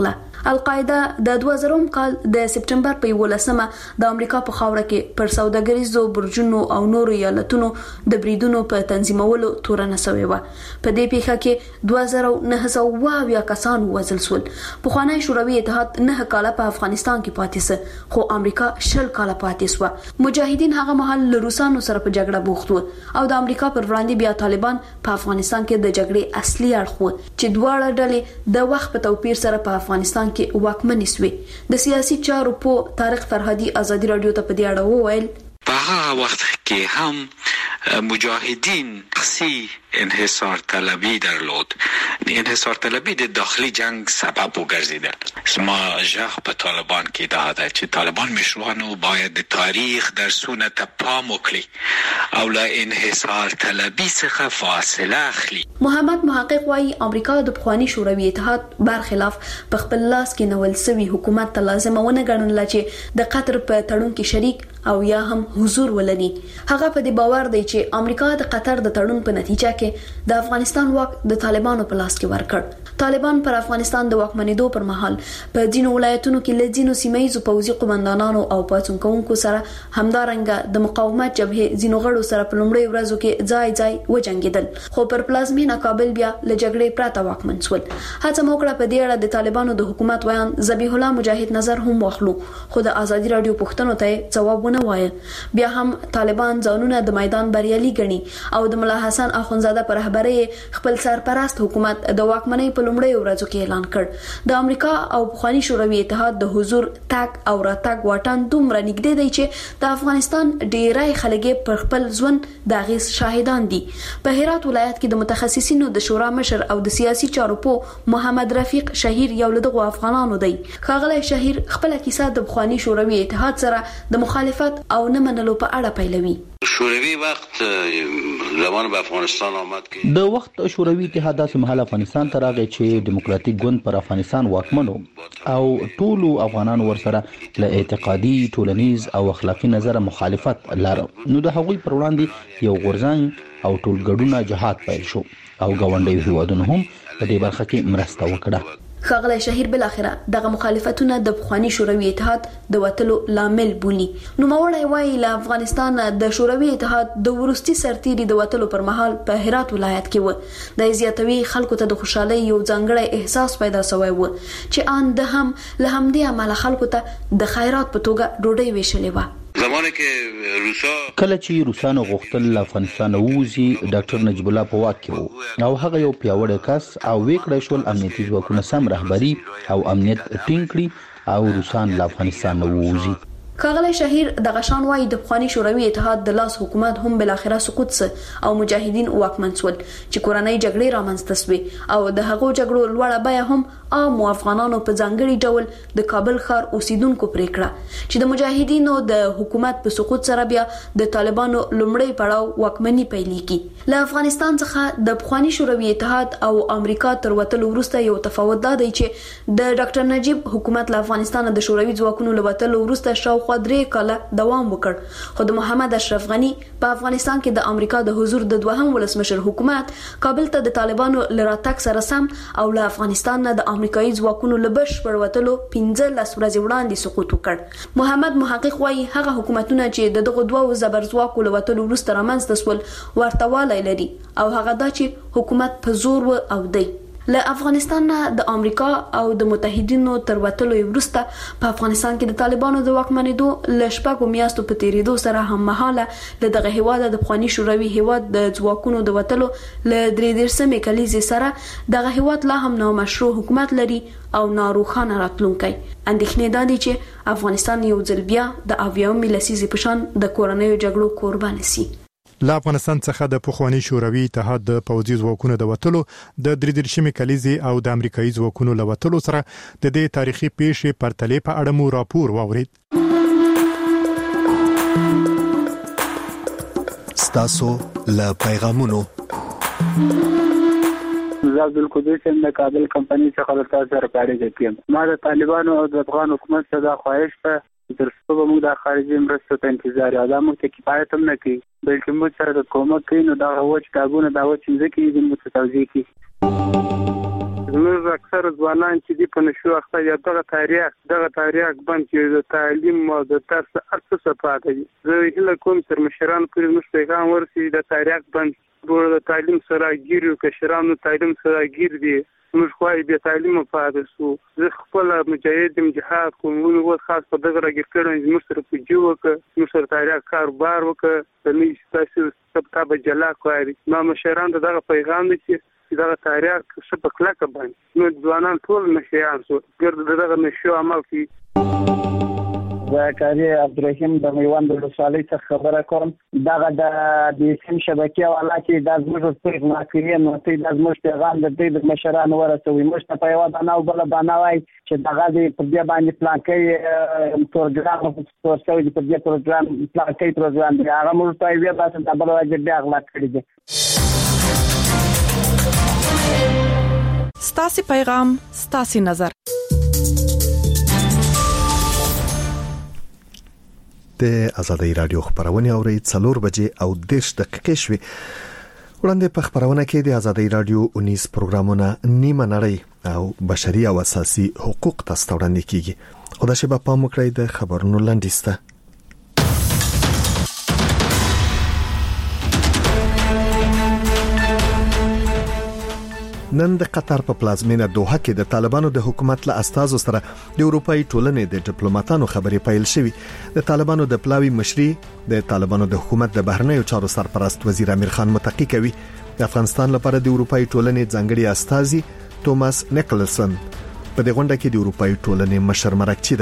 Speaker 19: القاعده د 2000 کال د سپټمبر په 11مه د امریکا په خاوره کې پر سوداګریزو برجونو او نورو ایالتونو د بریدونو په تنظیمولو تورنه شوې و. په دې پیښه کې 2900 کسان وژل شول. په خوانی شوروي اتحاد 9 کال په افغانستان کې پاتې سه، خو امریکا 10 کال پاتې سو. مجاهدین هغه مهال له روسانو سره په جګړه بوخت وو او د امریکا پر وړاندې بیا طالبان په افغانستان کې د جګړې اصلي اړخ وو چې دواړه ډلې د وخت په توپیر سره په افغانستان کې واکمنې سوې. د سیاسي چارو په طارق فرهادي ازادي رادیو ته په دې اړه وویل
Speaker 6: په هغه وخت کې هم مجاهدین شخصی انحصار طلبی درلود. انحصار طلبی د داخلی جنگ سبب وګرځیدل. ما ژغ په طالبان کې دا چې طالبان مشروعانو باید د تاریخ درسونه ته پام وکړي او له انحصار طلبی څخه فاصله اخلي.
Speaker 19: محمد محقق وايي امریکا د پخوانی شوروي اتحاد برخلاف په خپل لاس کې نول سوي حکومت ته لازم ونه ګڼل چې د قطر په تړون کې شریک او یا هم حضور ولري. هغه په دې باور دی چې امریکا د قطر د تړون په نتیجه کې د افغانستان واک د طالبانو په لاس کې ورکړ. طالبان پر افغانستان د واکمنېدو پر مهال په ځینو ولایتونو کې له ځینو سیمایي پوځي قومندانانو او پاتون کوونکو سره همدارنګه د مقاومت جبهه ځینو غړو سره په لومړي ورځو کې ځای وجنګیدل، خو پر پلازمینه کابل بیا له جګړې پراته واکمن شول. هڅه موکړه په دې اړه د طالبانو د حکومت ویان ذبیح الله مجاهد نظر هم واخلو، خو د ازادي رادیو پوښتنو ته جواب ونه وایي. بیا هم طالبان ځانونه د میدان بریالي ګڼي او د ملا حسن اخونزاده پر رهبرۍ خپل سرپرست حکومت د واکمنۍ په لومړي ورځو کې اعلان کړ. د امریکا او پخوانی شوروي اتحاد د حضور تک او راتګ واټن دومره نږدې دی چې د افغانستان ډیری خلک پر خپل ژوند د غیس شاهدان دي. په هرات ولایت کې د متخصصینو د شورا مشر او د سیاسي چارو په محمد رفیق شهیر یو له دغه افغانانو دی. ښاغلی شهیر خپل کیسه د پخوانی شوروي اتحاد سره د مخالفت او نه منلو په اړه پیلوي.
Speaker 21: شوروي وخت زمان په افغانستان آمد کې
Speaker 9: د وخت شوروي اتحاد داسې مهال افغانستان ته راغی چې دیموکراتیک ګوند پر افغانستان واکمنو او ټولو افغانانو ورسره له اعتقادي، ټولنیز او اخلاقی نظر مخالفت لري. نو د هغوی پر وړاندې یو غورځنګ او ټولګډونه جهاد پیل شو او ګاونډي هیوادونو هم په دې برخه کې مرسته وکړه.
Speaker 19: ښاغلی شهیر بل اخره دغه مخالفتونه د پخوانی شوروي اتحاد د وټلو لامل بولي. نو مورای وایي له افغانستان د شوروي اتحاد د ورستي سرتيري د وټلو پر مهال په هرات ولایت کې و. د زیاتوي خلکو ته د خوشحالي یو ځانګړی احساس پیدا شوی و چې ان د هم له همدې عمل خلکو ته د خیرات په توګه ډوډۍ ویشلې و.
Speaker 21: زمانه کې روسا
Speaker 9: کله چې روسانو غوښتل له افغانستان ووزي، ډاکټر نجیب الله په واک کې وو او هغه یو پیاوړی کس او وکړای شول امنیتي ځواکونه سم رهبري او امنیت ټینګ کړي او روسان له افغانستان ووزي.
Speaker 19: ښاغلی شهیر دغه شان وايي د پخوانی شوروي اتحاد د لاس حکومت هم بل اخره سقوط سه او مجاهدین واکمن شول چې کورنۍ جګړې رامنځته شوې او د هغو جګړو لوړه بیه هم عام افغانانو په ځانګړي ډول د کابل ښار اوسیدونکو پریکړه چې د مجاهدینو د حکومت په سقوط سره بیا د طالبانو لومړی پړاو واکمنۍ پیلېږي. له افغانستان څخه د پخوانی شوروي اتحاد او امریکا تر وتلو وروسته یو تفاوت دا دی چې د ډاکټر نجیب حکومت له افغانستان د شوروي ځواکونو له وتلو وروسته شاوخوا 3 کاله دوام وکړ، خو د محمد اشرف غنی په افغانستان کې د امریکا د حضور د دوهم ولسمشر حکومت کابل ته د طالبانو لراتک سره سم او له افغانستان نه د امریکایي ځواکونو له بشپړ وتلو 15 ورځې وړاندې سقوط وکړ. محمد محقق وايي هغه حکومتونه چې دغه دوه زبر ځواکو له وتلو وروسته رامنځته شول ورته والی لري او هغه دا چې حکومت په زور و او دی. له افغانستان نه د امریکا او د متحدینو تر وتلو وروسته په افغانستان کې د طالبانو د واکمنېدو له شپږو میاشتو په تیریدو سره هم مهاله له دغه هیواد د پخوانی شوروي هیواد د ځواکونو د وتلو له 3 کلیزې سره دغه هیواد لا هم نامشروع حکومت لري او ناروخانه راتلونکی. اندېښنې دا دي چې افغانستان یو ځل بیا د 80 لسیزې په شان د کورنیو جګړو قربان شي.
Speaker 4: له افغانستان څخه د پخوانی شوروي اتحاد د پوځي ځواکونو د وټلو د 3 کلیزې او د امریکایي ځواکونو له وټلو سره د دې تاریخي پیښې پرتلې په اړه مو راپور واورید.
Speaker 2: ستاسو له پیغامونو
Speaker 22: زاد القدس د کابل کمپنی څخه تاسو سره اړیکه کوم. ما د طالبانو او د افغان حکومت سره خواهش ته تر څو به موږ د خارجي مرستو ته انتظار یو دا موږ ته کفایت هم نه کوي بلکې موږ سره د کومک کوي نو دا وچ کاغونه دا وچ ځکه یې موږ ته توضیح کوي. زموږ اکثر ځوانان چې دی په نشو اخته یا دغه تاریخ باندې چې د تعلیم او د درس ارڅ صفات دي زه هله کوم تر مشران پورې موږ پیغام ورسي د تاریخ باندې د تعلیم سره ګیرو کشرانو تعلیم سره ګیر دي موږ خوای به تعلیم پاتې سو زه خپل مجاهد جهاد کوم او خاص په دغه راګر کړم چې موږ سره په جو وک موږ سره تاریخ کاروبار وک د نې تاسو سبته جلا کوي ما مشران دغه پیغام دي چې دغه تاریخ څه په کلکه باندې نو ځوانان ټول نشيان سو ګرځي دغه نشو عمل کوي
Speaker 1: زکاری عبدالرحیم د میوند ولسوالۍ څخه خبره کوم دغه د سیم شبکې والا چې د زموږ پیغام کوي نو ته د زموږ پیغام د دې مشرانو ورسوي موږ ته په یو باندې او بل باندې وای چې دغه د په دې باندې پلان کوي پروګرام په څو د دې پروګرام پلان کوي پروګرام دی هغه موږ ته وی تاسو د بل وجه بیا غلا کړی دي
Speaker 7: ستاسو پیغام ستاسو نظر
Speaker 2: د آزادۍ رادیو خبرونه اوري 4 بجې او 10 دقیقې شوي وړاندې په خبرونه کې د آزادۍ رادیو 19 پروګرامونه نیمه نړۍ او بشري او اساسي حقوق تاسو وړاندې کیږي خو دا شی په پام وکړئ د خبرونو لاندې نن د قطر په پلازمینه دوحه کې د طالبانو د حکومت له استازو سره د اروپאי ټولنې د ډیپلوماټانو خبرې پیل شوې د طالبانو د پلاوی مشري د طالبانو د حکومت د بهرنیو چارو سرپرست وزیر امیر خان متقی کوي د افغانستان لپاره د اروپאי ټولنې ځانګړي استازي توماس نیکلسن په دې غونډه کې د اروپאי ټولنې مشر مرکچی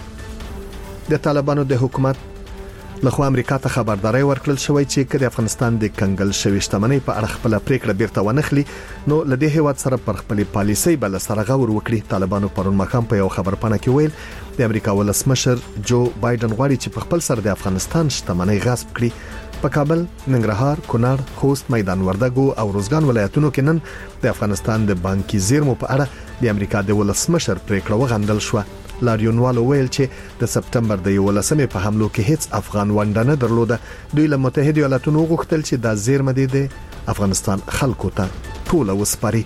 Speaker 2: دی د طالبانو د حکومت لخوا امریکا ته خبرداري ورکړل شوې چې کله افغانستان د کنګل شوی شتمنۍ په اړه خپل پریکړه بیرته ونخلي نو لدې هیواد سره پر خپل پالیسي بل سره غور وکړي طالبانو پرون مخام په یو خبرپاڼه کې ویل د امریکا ولسمشر جو بایدن غواړي چې په خپل سر د افغانستان شتمنۍ غصب کړي په کابل، ننګرهار، کونړ، خوست، میدان وردګو او روزګان ولایتونو کې نن د افغانستان د بانکي زیرمو په اړه د امریکا د ولسمشر پریکړه وغندل شو لاریونوالو ویل چې د سپتمبر د 11مې په حملو کې هیڅ افغان ونډه نه درلوده دوی له متحده ایالاتونو غوښتل چې د زیرمه د افغانستان خلکو ته ټول وسپاري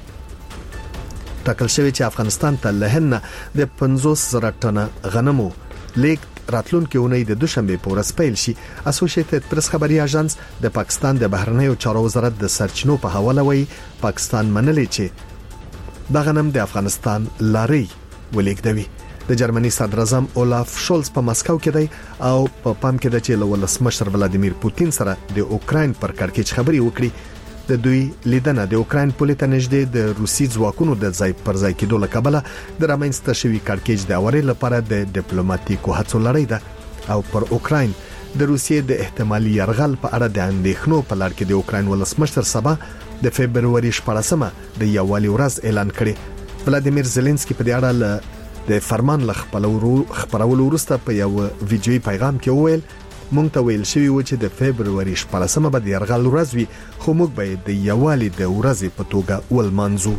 Speaker 2: ټاکل شوی چې افغانستان ته لهنه د 50,000 ټنه غنمو لیک راتلونکي اونۍ د دوشنبه په ورځ پیل شي اسوسییټډ پریس خبري اژانس د پاکستان د بهرنیو چارو وزارت د سرچینو په حواله وایي پاکستان منلې چې د غنم د افغانستان لاري ولیکدوي د جرمني صدر اعظم اولاف شولز په مسکو کې دی او په پام کې د چې ولسمشر ولادیمیر پوتین سره د اوکراین پر کړکېچ خبري وکړي د دوی لیدنه د اوکراین پولیټ نږدې د روسي ځواکونو د ځای پر ځای کېدو لکبله د رامنځته شوی کړکېچ د اوري لپاره د ډیپلوماټیکو هڅو لړۍ ده او پر اوکراین د روسیې د احتمالي يرغل په اړه د اندېښنو په لړ کې د اوکراین ولسمشر سبا د فبرवरी 14مه د یووالي ورځ اعلان کړی ولادیمیر زيلنسکي په دې اړه د فرمان ل خبرولو وروسته په یو ویډیوي پیغام کې وویل مونږ ته ویل شوی و چې د فبرवरी 14مه به د يرغل ورځ وي خو موږ به د یووالي د ورځې په توګه ولمانځو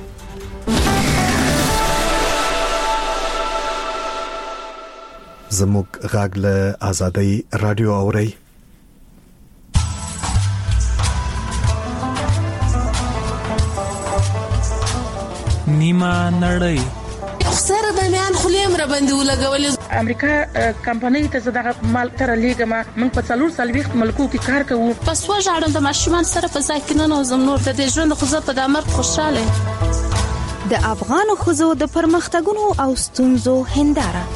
Speaker 2: زموږ غاګ له آزادۍ رادیو اوري
Speaker 3: نیمه نړۍ
Speaker 23: سره د میان خلیم را باندې ولګولې
Speaker 24: امریکا کمپنۍ ته زړه مال تر لیګما موږ په 4 ملکو کې کار کوو
Speaker 23: پس وژاړم د ماشومان سره په ځای کې نه نوزم نور د ژوند خو په دمر خوشاله
Speaker 25: د افغان خوځو د پرمختګونو او ستونزو هنداره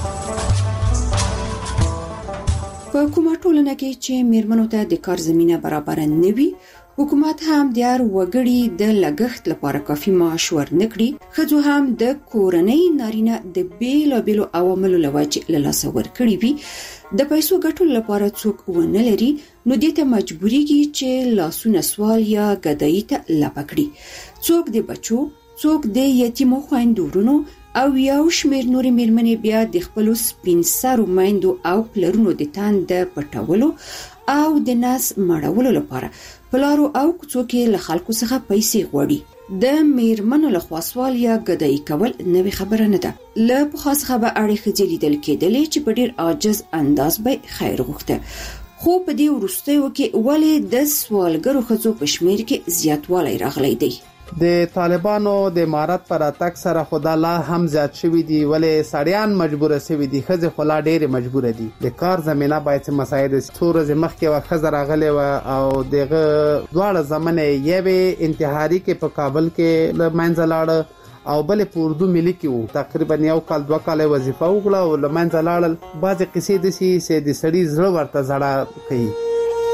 Speaker 26: په کومه ټولنه کې چې میرمنو ته د کار زمينه برابر نه وي حکومت هم د وګړي د لګښت لپاره کافي معاش ورنکړي خځو هم د کورنۍ نارینه د بیلابیلو عواملو لوجه له لاس ورکړي وي د پیسو ګټلو لپاره څوک ونه لري نو دې ته مجبوريږي چې لاسونه سوال یا ګدایي ته لپکړي څوک د بچو څوک د یتیمو خويندورونو او یو شمیر نورې میرمنې بیا د خپل سپین سرو میندو او پلرونو د تاند پټولو او د ناس مړولو لپاره پلارو او کوڅو کې له خلکو څخه پیسې غوړي د میرمنو له خواصوال یا ګدای کول نوې خبره نه ده له پخاص خبره اړیکې جديدل کېدلې چې په ډیر عاجز انداز به خیر غوښته خو په دې ورستیو کې ولې د سوالګرو خځو په شمیر کې زیاتوالی راغلی دی
Speaker 10: د طالبانو د امارت پر اتاک سره خدا لا هم زیات شوی دی ولې سړیان مجبور شوی دي خځه خلا ډېر مجبور دي د کار زمينه باید مساعد څورز مخکې وخزر غلې او دغه دواړه زمانه یې انتحاري کې په کابل کې لمنځلاړه او بل په اردو ملي کې وو تقریبا یو کال 2 کال وظیفه وکړه او لمنځلاړل بعض قصې د سي د سړي زړه ورته زړه کوي.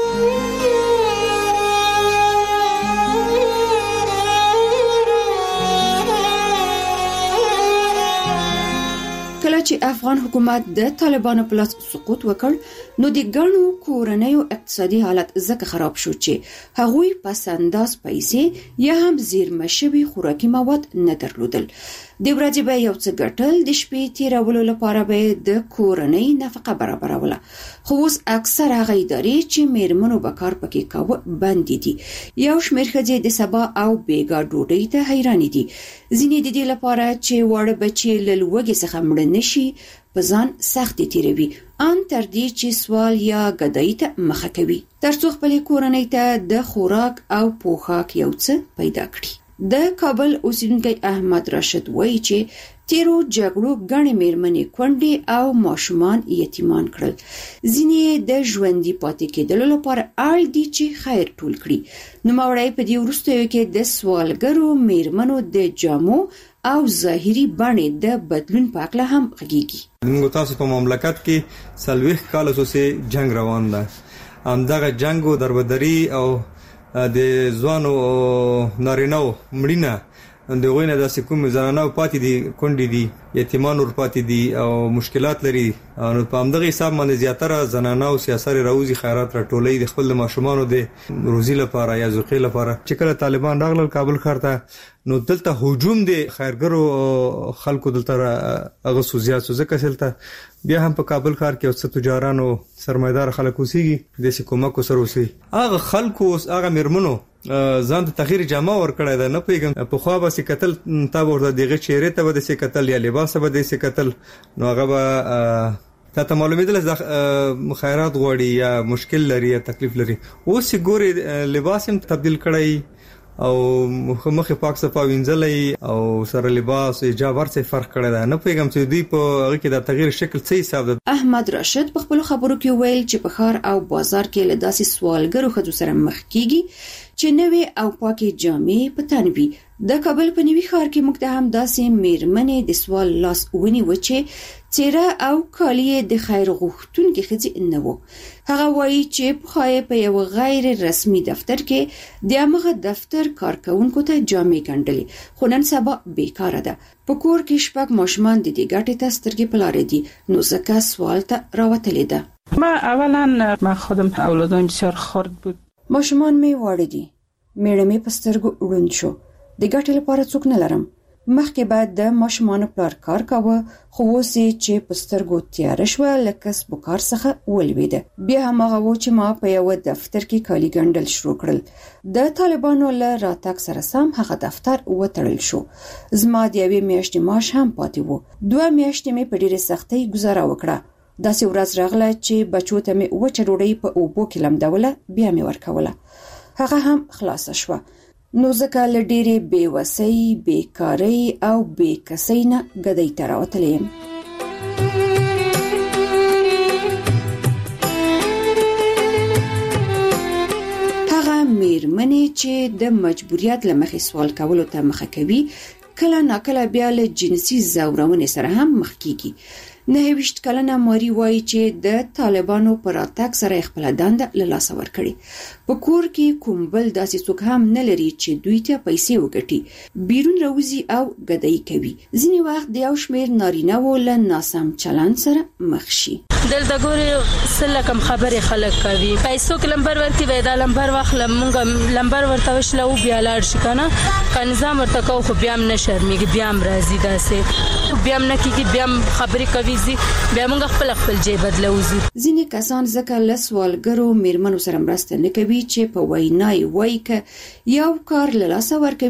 Speaker 26: کله چې افغان حکومت د طالبانو په لاس سقوط وکړ نو د ګڼو کورنیو اقتصادي حالت زکه خراب شو چې هغوی پس انداز پیسې یا هم زیرمه شوي خوراکي مواد نه درلودل. د ورځې به یو څه ګټل د شپې تیرولو لپاره به د کورنۍ نفقه برابروله خو اوس اکثر هغه ادارې چې میرمنو به کار پکې کاوه بند دي. یو شمېر ښځې د سبا او بیګا ډوډۍ ته حیران دي. ځینې د دې لپاره چې واړه بچي له لوږې څخه مړه نشي په ځان سختي تیروي ان تر دې چې سوال یا ګدای ته مخه کوي ترڅو خپل کورنۍ ته د خوراک او پوښاک یو څه پیدا کړي. د کابل اوسیدونکي احمد راشد وایي چې تیرو جګړو غنې میرمنې کونډې او ماشومان یتیمان کړل. ځینې د ژوندۍ پاتې کېدلو لپاره اړ دي چې خیر ټول کړي. نو ماوړی په دې وروستیو کې د سوالګرو میرمنو د جامو او ظاهري بڼې د بدلون په اړه هم غږیږي.
Speaker 11: موږ تاسو په مملکت کې سلويخ کال اوسه جنگ روان ده. همدغه جنگ او دربدري او د ځوانو نارینو مړینه د غوینه د کوم زنانو پاتې دي کونډې دي یتیمان ور پاتې دي او مشکلات لري او په همدغه حساب باندې زیاتره زنانو سیاسي راوځي خیرات راټولې د خپل ماشومانو د روزي لپاره یا زوقې لپاره چې کله طالبان راغلل کابل ښار ته نو دلته هجوم دي خیرګرو خلکو دلته هغه سوزیات ځکه سلته بیا هم په کابل ښار کې اوس تجارانو سرمایدار خلک اوسېږي د حکومت سره اوسې هغه خلکو هغه مرمنو ځان ته تغییر جامه ور کړی دا نه پیګم په خو به سکتل تا ورته دغه چیرې ته به سکتل یا لباس به د سکتل نو هغه به ته معلومه ده خیرات غوړي یا مشکل لري یا تکلیف لري اوس ګوري لباس هم تبديل کړی او مخه پاک صفا وینځلې او سره لباس حجاب ورڅ فرق کړی دا نه پیغام چې دوی په هغه کې د تغییر شکل څه حساب ده.
Speaker 26: احمد راشد په خپل خبرو کې ویل چې په ښار او بازار کې له داسې سوالګرو خدو سره مخ کیږي چې نوې او پاکي جامې په تن وي. د کابل په نوي ښار کې موږ ته هم داسې میرمنې د سوال لاس ونیو چې چیرې او کالی د خیر غوښتونکو خځې نه وو. هغه وایي چې په خای په یو غیر رسمي دفتر کې د هغه دفتر کارکونکو ته جامې ګڼلې خو نن سبا بیکاره ده. په کور کې شپږ ماشومان د دې ګټې ته سترګې په لارې دي نو ځکه سوال ته راوتلې ده.
Speaker 23: ما اولا خودم اولادم بسیار خرد بود.
Speaker 26: ماشومان می واړه دي میړه می په سترګو وړوند شو د ګټې لپاره څوک نه لرم. مخکې بعد د ماشومان پلار کار کاوه خو اوس چې په سترګو تیار شو لکه سپکار څخه ولويده بیا هم هغه چې ما په یو دفتر کې کالي ګڼل شروع کړل. د طالبانو له راتګ سره سم هغه دفتر وتړل شو. زما د یوې میاشتې معاش هم پاتې وو. 2 میاشتې مې په ډېرې سختۍ گزاره وکړه. داسې ورځ راغله چې بچو ته مې وچه ډوډۍ په اوبو کې لمدوله بیا مې ورکوله. هغه هم خلاصه شوه. نو ځکه له ډېرې بېوسۍ بیکارۍ او بېکسۍ نه ګدۍ ته راوتلی یم. هغه میرمنې چې د مجبوریت له مخې سوال کولو ته مخه کوي کله ناکله بیا له جنسي ځورونې سره هم مخ کیږي. 29 کلنه ماري وایي چې د طالبانو پر راتګ سره خپل دنده له لاسه ورکړي. په کور کې کوم بل داسې څوک هم نه لري چې دوی ته پیسې وګټي. بیرون راوځي او ګدای کوي. ځینې وخت د یو شمېر نارینه و له ناسم چلند سره مخ شي.
Speaker 23: دلته ګوري سله کم خبرې خلک کوي پیسو کې لمبر ورته وای دا لمبر واخله مونږ لمبر ورته وشله او بیا لاړ شي کنه که نظام ورته کو خو بیا هم نه شرمېږي بیا هم راځي داسې بیا هم نه کېږي بیا هم خبرې کوي بیا موږ خپل جیب بدلوزي.
Speaker 26: ځینې کسان ځکه له سوالګرو میرمنو سره مرسته نه کوي چې په وینای وایي که یو کار له لاسه ورکوي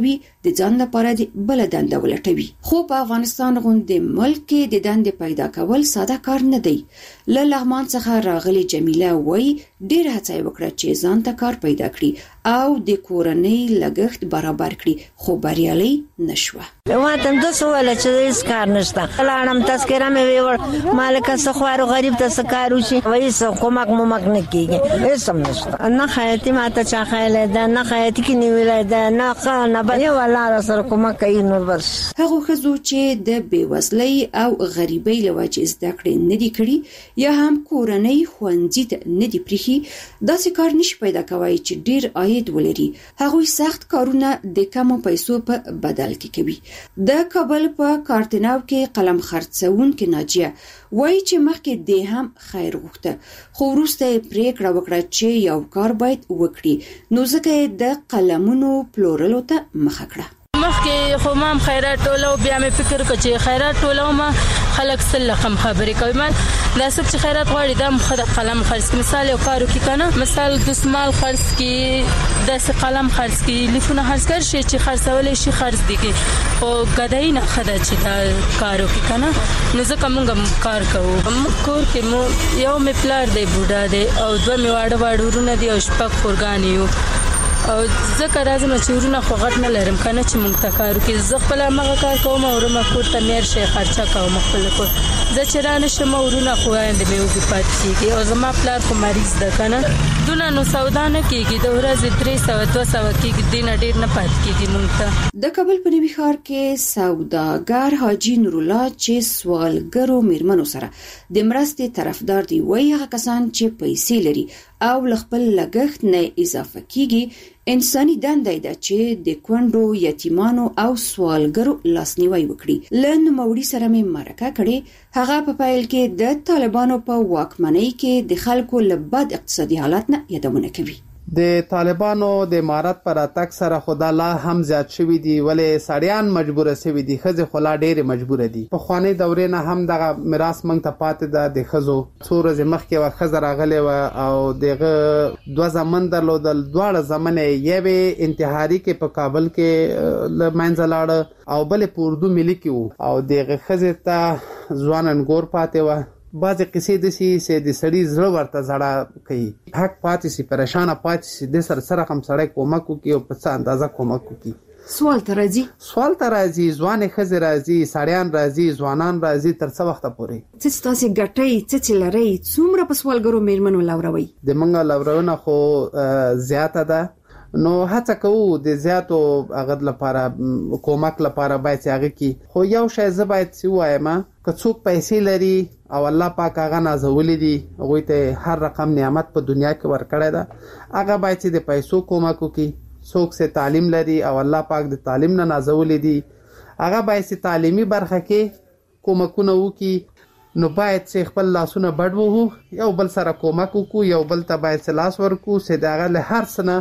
Speaker 26: د ځان لپاره د بل دنده ولټوي. خو په افغانستان غوندې ملک کې د دندې پیدا کول ساده کار نه دی. له لغمان څخه راغلي جمیله وایي ډېر هڅه وکړه چې ځان ته کار پیدا کړي او د کورنۍ لګښت برابر کړي، خو بریالي نشوه.
Speaker 12: واتم د سوال چې هیڅ کار نشته. لاړم تذکره مې ویور مالک سخوارو غریب ته سکارو شي وایي سو کومک نه کیږي. هیڅ هم نشته. نه خیاطي ماته چا خیال ده، نه خیاطي کې نیولای ده، نه خانه به ولا سره کومک کوي. نور بس
Speaker 26: هغه خزو چې د بیوزلۍ او غریبۍ له وجې زده کړې نه دي کړي یا هم کورنۍ ښوونځي ته نه دي پریښي، داسې کار نشي پیدا کوي چې ډیر عاید ولري. هغوی سخت کارونه د کمو پیسو په بدل کې کوي. د کابل په کارتناو کې قلم خرڅونکې ناجیه وایي چې مخکې دې هم خیر غوښته، خو وروسته یې پریکړه وکړه چې یو کار باید وکړي، نو ځکه یې د قلمونو پلورلو ته مخه کړه.
Speaker 23: مخکې خو ما خیرات ټولو، بیا مې فکر وکړ چې خیرات ټولو ما خلک سل رقم خبرې کوي. ما دا څوک چې خیرات غواړي دا مخه د قلم خرڅ کړي. مثال یو کارو کې کنه، مثال دسمال خرڅ کړي، داسې قلم خرڅ کړي، لیفونه خرڅ کړي شي چې خرڅول شي خرڅ دي کې. او ګدای نه خدا چې دا کارو کې کنه، نو ځکه موږ کار کوو. موږ کور کې مو یو مې پلار دی بوډا دی او دوه مې واړه ورونه دي او شپږ خورګانې یو. او ځکه راځم چې ورونه خو غټ نه لرم کنه چې مونږ ته کار وکړي. زه خپل هغه کار کوم او ورما کور ته مېر شي خرچه کوم خپل کور. زه چې رانه شم ورونه خو اند مې وګی پات کیږي او زما پلار خو مریض ده کنه، دونه نو سودا نه کیږي. د ورځې 300-200 کیږي، دینه ډیر نه پات کیږي مونږ ته.
Speaker 26: د کابل په نوي ښار کې سوداګر حاجی نور الله چې سوالګرو میرمنو سره د مرستې طرفدار دی، وایي هغه کسان چې پیسې لري او خپل لګښت نه اضافه کیږي انساني دنده ده چې د کونډو، یتیمانو او سوالګرو لاسنیوي وکړي. له نوموړي سره مې مرکه کړې. هغه په پیل کې د طالبانو په واکمنۍ کې د خلکو له بد اقتصادي حالت نه یادونه کوي.
Speaker 10: د طالبانو د امارت پر اتک سره خدا لا هم زیات شوی دی، ولې سړیان مجبور شوی دي، خزه خلا ډېر مجبور دي. په خواني دورې نه هم دغه میراث مونږ ته پاتې ده. د خزو څو ورځې مخکې و خزه راغلی و او دغه دوه زمن درلودل، دواړه زمنه یوه انتحاري کې په کابل کې لمنځه لاړ او بل په اردو ملي کې وو او دغه خزه ته ځوانن ګور پاتې و. بعضې قصې داسې چې د سړي زړه ورته زړه کوي، حق پاتې شي، پریشانه پاتې شي، د سره هم سړی کومک وکړي او په څه اندازه کومک وکړي.
Speaker 26: سوال ته راځي ځوانې ښځې راځي، سړیان راځي، ځوانان راځي. تر څه وخته پورې څه تاسې ګټئ، څه لرئ، څومره په سوالګرو میرمنو لوروئ؟
Speaker 10: د موږ لورونه خو زیاته ده، نو هڅه کوو د زیاتو هغه لپاره کومک لپاره باید هغه کې. خو یو شی زه باید څه وایم، که څوک پیسې لري او الله پاک هغه نازولې دي، هغوی ته هر رقم نعمت په دنیا کې ورکړی ده، هغه باید چې د پیسو کومک وکړي. څوک چې تعلیم لري او الله پاک د تعلیم نه نازولې دي، هغه باید چې تعلیمي برخه کې کومکونه وکړي. نو باید چې خپل لاسونه بډ وهو، یو بل سره کومک وکړو، یو بل ته باید چې لاس ورکړو چې د هغه له هر څه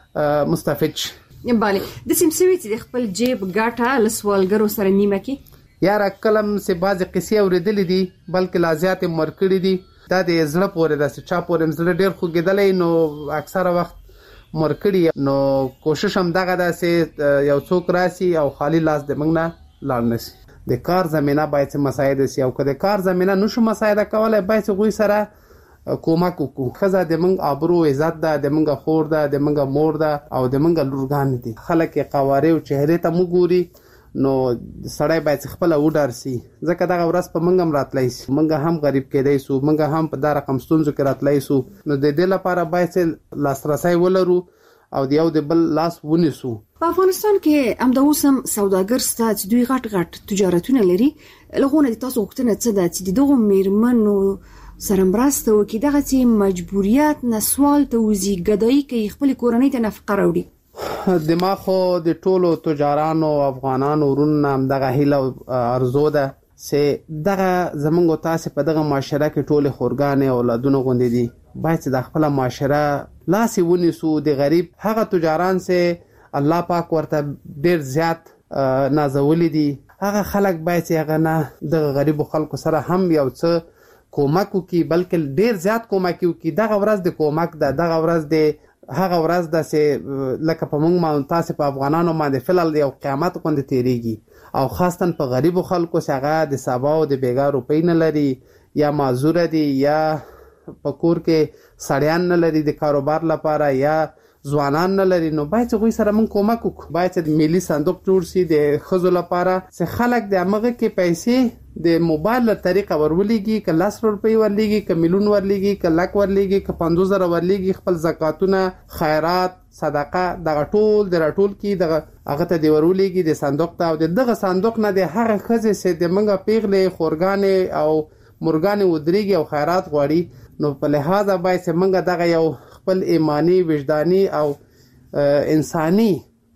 Speaker 10: نه مستفید شي.
Speaker 26: بله د سیمسوي چې د خپل جیب ګټه له سوالګرو سره نیمه کې
Speaker 10: یاره کلم چې بعضې قصې اورېدلې دي بلکې لا زیاتې مور کړي دي. دا د زړه پورې ده چې چا پورې زړه ډېر خوږېدلی نو اکثره وخت مور کړي. نو کوشش هم دغه ده چې یو څوک راسي او خالی لاس د موږ نه لاړ نه شي. د کار زمینه باید چې مساعده شي، او که د کار زمینه نشو مساعده کولی باید چې هغوی سره کومک وکړو. ښځه د موږ آبرو عزت ده، د موږ خور ده، د موږ مور ده او د موږ لورګانې دي. خلک یې قوارې او چهرې ته مو ګوري، نو سړی باید خپل وډار سي، ځکه دغه ورځ په موږ هم راتلی شي، موږ هم غریب کېدای سو، موږ هم په دا رقم ستونزو کې راتلی سو. نو د دې لپاره باید چې لاسرسی ولرو او د یو د بل لاس ونیسو.
Speaker 26: په افغانستان کې همدا اوس هم سوداګر ستا چې دوی غټ تجارتونه لري، لغونه د تاسو غوښتنه څه ده چې دغه میرمنو سره مرسته وکړي، دغه چې مجبوریت نه سوال ته وځي، ګدایي کوي، خپل کورنۍ ته نفقه راوړي.
Speaker 10: د ما خو د ټولو تجارانو افغانانو ورونو هم دغه هیله ارزو ده چې دغه زمونږ تاسو په دغه معاشره کې ټول خورګانې اولادونه غوندې دي، باید چې د خپل معاشره لاس ونیسو. د غریب هغه تجاران چې الله پاک ورته ډیر زیات نازولي دي، هغه خلک باید چې هغه نه د غریب خلکو سره هم یو څه کومک وکړي، بلکې ډیر زیات کومک وکړي. دغه ورځ د کومک ده، دغه ورځ د هغه ورځ داسې لکه په موږ باندې تاسې په افغانانو باندې فلل یو قیامت غوندې تیریږي او خاصتاً په غریبو خلکو چې هغه د سبا او د بیګا روپۍ نه لري یا معذوره دي یا په کور کې سړیان نه لري د کاروبار لپاره یا ځوانان نه لري، نو باید چې غوی سره موږ کومک وکړو. باید چې د ملي صندوق جوړ شي د ښځو لپاره چې خلک د همغه کې پیسې د موبایل له طریقه ورولېږي، که 10 روپۍ ورلېږي، که میلیون ورلېږي، که لک ورلېږي، که 50,000 ورلېږي، خپل زکاتونه، خیرات، صدقه دغه ټول د راټول کې دغه هغه ته دی ورولېږي د صندوق ته، او دغه صندوق نه د هغه ښځې چې د موږ پیغلې خورګانې او مرګانې ودرېږي او خیرات غواړي، نو په لحاظه باید چې موږ دغه یو خپل ایمانی، وجدانی او انساني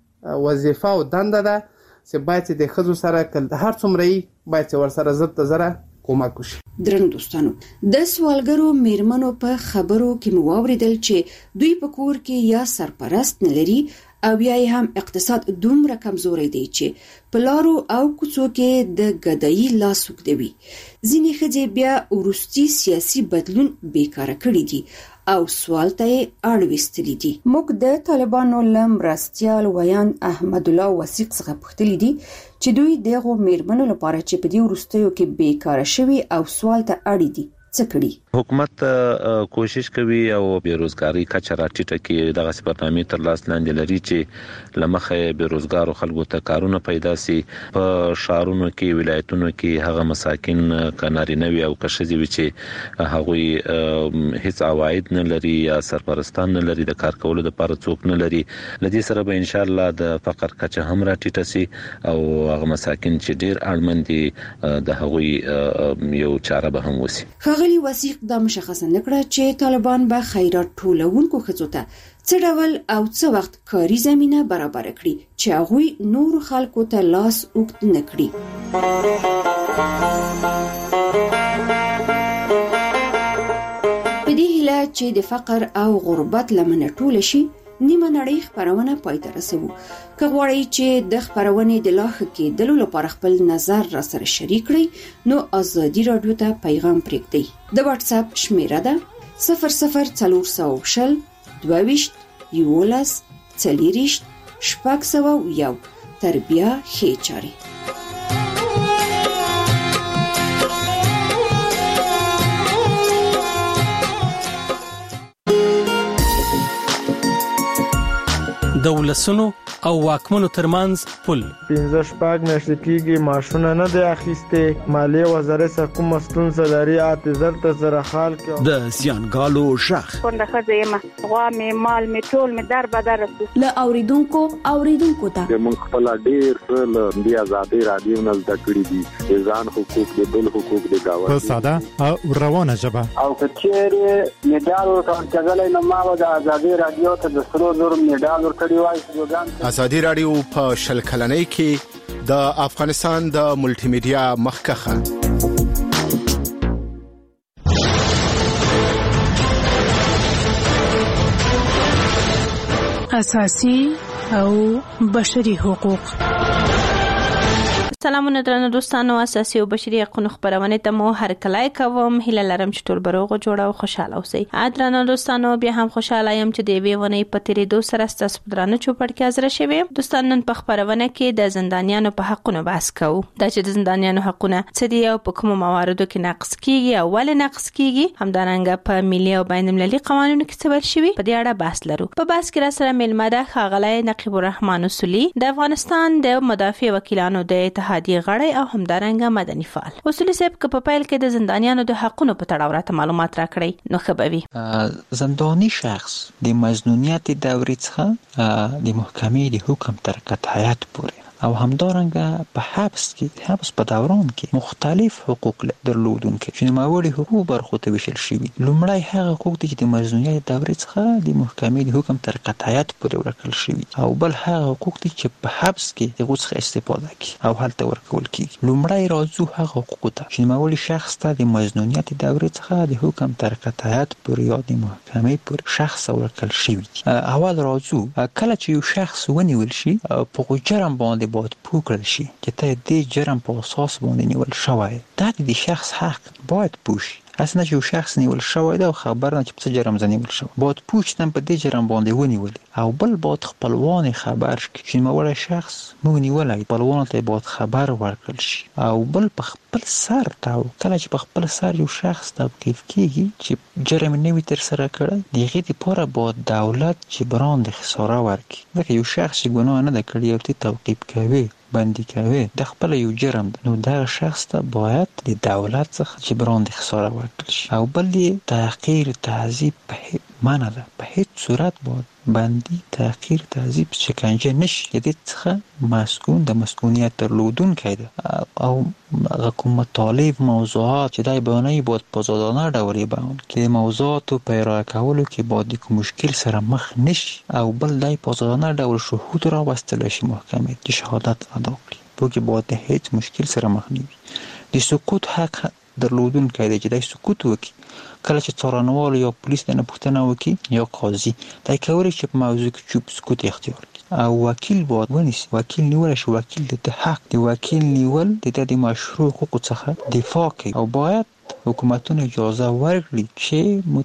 Speaker 10: وظیفه او دنده ده چې باید چې د ښځو سره هر څومره باید چې ورسره زر ته زره کومک وشي.
Speaker 26: درنو دوستانو، د سوالګرو میرمنو په خبرو کې مو واوریدل چې دوی په کور کې یا سرپرست نه لري او یا هم اقتصاد دومره کمزوري دی چې په لارو او کوڅو کې د ګدایي لاس وګدوي. ځینې ښځې بیا وروستي سیاسي بدلون بیکاره کړي دي او سوال ته اړوستلي دي. موږ د طالبانو له مرستیال ویان احمد الله وثیق څخه پوښتلي دي چې دوی دغه میرمنو لپاره چې په دې وروستیو کې بیکاره شوي او سوال ته اړ دي څه کړي.
Speaker 13: حکومت کوشش کوي او بیروزګاری کچه راټیټه کړي، دغه برنامې تر لاس لاندې لري چې لمخه بیروزګارو خلکو ته کارونه پیدا سي. په شهرونو کې، ولایتونو کې هغه مساکین کناري نوي او کشزي وي چې هغه هیڅ عواید نه لري یا سرپرستان نه لري، د کار کولو لپاره څوک نه لري. لدې سره به ان شاء الله د فقر کچه هم راټیټه سي او هغه مساکین چې ډیر اړمن دي د هغوی یو چاره به هم وسی.
Speaker 26: ښاغلي وثیق دا مشخصه نکړه چې طالبان به خیرات ټولونکو ښځو ته څه ډول او څه وخت کاري زمينه برابر کړي چې هغوی نور خلکو ته لاس اوږد نه کړي. په دې هیله چې د فقر او غربت لمنه ټول شي، نیمه نړۍ خبرونه پای ته رسوو. که غواړئ چې د خبرونې د لا ښه کېدلو لپاره خپل نظر را سره شریک کړئ، نو ازادي راډیو ته پیغام پرېږدئ. د واتس اپ شمیره ده 00420 22 11 40 601. تر بیا ښې چارې.
Speaker 3: د ولسونو او واکمنو ترمنځ پل
Speaker 14: 15 میاشتې کېږي ماشونه نه دی اخیسته، مالیه وزارت کوم ستونزه لري، اعتذار ته زره خال کې
Speaker 15: د زیانګالو شخ
Speaker 16: څنګه خزه ما غوا می مال می ټول می در بدر
Speaker 19: ل اوریدونکو ته
Speaker 17: موږ خپل ډیر څه د آزادي رادیو نه د کړی دي، ځان حقوق د بل حقوق د گاوه
Speaker 4: په ساده او روانه ژبه
Speaker 1: او کچېره میډال ورکړل کېږي نو ما د آزادي رادیو ته د سرو زر میډال ورکړی وای.
Speaker 18: آزادي رادیو په شل کلنۍ کې د افغانستان د ملټي میډیا مخکخه
Speaker 23: اساسي او بشري حقوق.
Speaker 27: سلامونه درنو دوستانو، اساسي او بشري حقوقو خبرونه ته مو هر کله کوم. هیله لرم چې ټول بروغ جوړ او خوشاله اوسئ. درنو دوستانو، بیا هم خوشاله یم چې د ویونه په تیرې دو سره ستاسو درانه چوپړ کې حاضر شوم. دوستانو، نن په خبرونه کې د زندانیانو په حقونو بحث کوو. دا چې د زندانیانو حقونه څه دي او په کوم مواردو کې نقض کیږي او ولې نقض کیږي، همدارنګه په ملي او بین المللي قوانینو کې څه ول شوی، په دې اړه بحث لرو. په بحث کې را سره ملمه ده ښاغلی نقیب الرحمن اصولي، د افغانستان د مدافع وکیلانو د اتحادیه غړی او همدارنګه مدني فعال. اصولي صاحب، که په پیل کې د زندانیانو د حقونو په تړاو راته معلومات راکړئ نو ښه به وي.
Speaker 28: زندانی شخص د مظنونیت دورې څخه د محکمې د حکم تر قطعیت پورې او همدارنګه په حبس په دوران کې مختلف حقوق درلودونکي چې نوموړي حقوق برخو ته ویشل شوي. لومړی هغه حقوق دي چې د مظنونیت دورې څخه د محکمې د حکم تر قطعیت پورې ورکړل شوي، او بل هغه حقوق دي چې په حبس کې د هغو څخه استفاده کوي او هلته ورکول کیږي. لومړی راځو هغه حقوق ته چې نوموړي شخص ته د مظنونیت دورې څخه د حکم تر قطعیت پورې یا د محکمې پورې شخص ورکړل شوي. اول راځو کله چې یو شخص ونیول شي په جرم باندې باید پوکړل شي چې ته دې جرم په اساس باندې نیول شوی، دا د شخص حق باید پوشي. اسنه چې یو شخص نیول شوی دی او خبر نه چې په جرم ځنیول شو باید پوښتنه په دې جرم باندې ونیول او بل باید خپلوان خبر شي چې موږ شخص موږ نیولای خپلوان ته باید خبر ورکړل شي او بل په خپل سر تاو کله چې په خپل سر یو شخص توقیف کیږي چې جرم نوی تر سره کړی دغه لپاره باید دولت جبران د خساره ورکړي ځکه یو شخص ګناه نه کړی او ته توقیف کوي بندي کوي د خپل یو جرم نو دا شخص ته باید د دولت څخه جبران د خساره ورکړي او بل تحقیر تعذیب په معنا ده په هیڅ صورت باید بندي تحقیر تعذیب شکنجه نشي د دې څخه مسکون د مسکونیت درلودونکی ده او کوم مطالب موضوعات چې دای بیانې باید په آزادانه ډول بیان کړي موضوعات په راه کولو کې باید کوم مشکل سره مخ نشي او بل دای په آزادانه ډول شهود را واستل شي محکمې چې شهادت ادا کړي په کې باید هیڅ مشکل سره مخ نه وي د سکوت حق درلودونکی دی چې دای سکوت وکړي کله چې څارنوال یا پولیس نه پوښتنه وکړي یا قاضي دای کولی چې په موضوع کې چوپ سکوت اختیار کړي او وکیل باید ونیسي وکیل نیول شي وکیل د حق دی وکیل نیول د مشروع حقوقو څخه دفاع کوي او باید حکومتونه اجازه ورکړي چې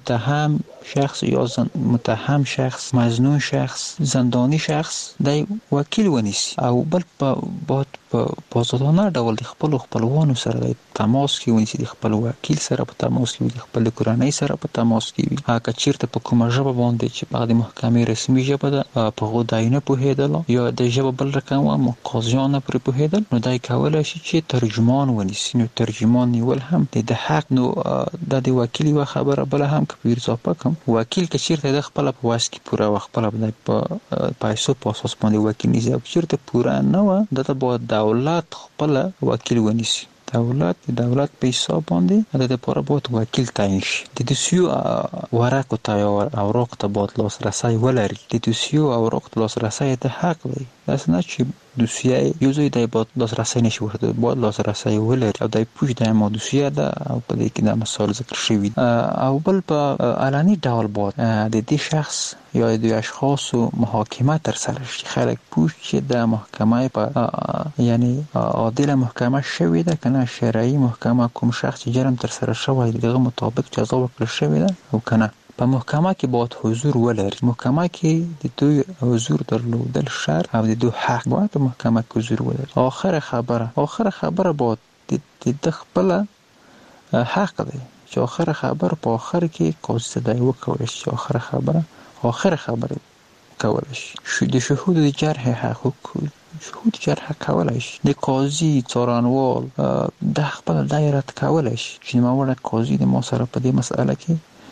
Speaker 28: متهم شخص مظنون شخص زندانی شخص د وکیل ونیسي او بل باید په آزادانه ډول د خپلوانو سره تماس کې ونیسي د خپل وکیل سره په تماس کې د خپل کورنۍ سره په تماس کې وي هغه چیرته په کومه ژبه باندې چې په د محکمې رسمي ژبه ده په غوډای نه پوهېدل یا د ژبه بل رقم او قاضیان پر پوهېدل نو دای کولای شي چې ترجمان ونیسي نو ترجمان نیول هم د حق نو د وکیل یو خبره بل هم کوي اضافه کوم وکیل که چیرته د خپل په واس کې پوره خپل په پیسو په اساس باندې وکیل نیسي او چیرته پوره نه و دته باید دولت خپل وکیل ونیسي دولت په حساب باندې د لپاره باید وکیل تعیین شي د دوسیو ورقو ته اوراق ته باید لاسرسی ولري د دوسیو اوراق ته لاسرسی د حق دی اسنه چې دوسیه یو ځای دی باید لاسرسی نشي ورته باید لاسرسی ولري او د پوښ د مو دوسیه ده او په دې کې د مثال ذکر شوی او بل په علني ډول باید د دې شخص یا د اشخاصو محاکمه تر سره شي خلک پوښ چې د محکمه په یعنی عادل محکمه شوی ده کنه شرعي محکمه کوم شخص چې جرم تر سره شوی دغه مطابق جزا ورکړل شوی ده او کنه په محکمه کې باید حضور ولري محکمه کې د دوی حضور درلودل شرط او د دوی حق باید په محکمه کې حضور ولري اخر خبره باید د خپل حق دی چې اخر خبر په اخر کې قاضي صدای وکړي چې اخر خبره کولای شي د شهود د جرح حقوق شهود جرح کولای شي د قاضي څارنوال د خپل دایره کولای شي چې موږ قاضي د ما سره په دې مسأله کې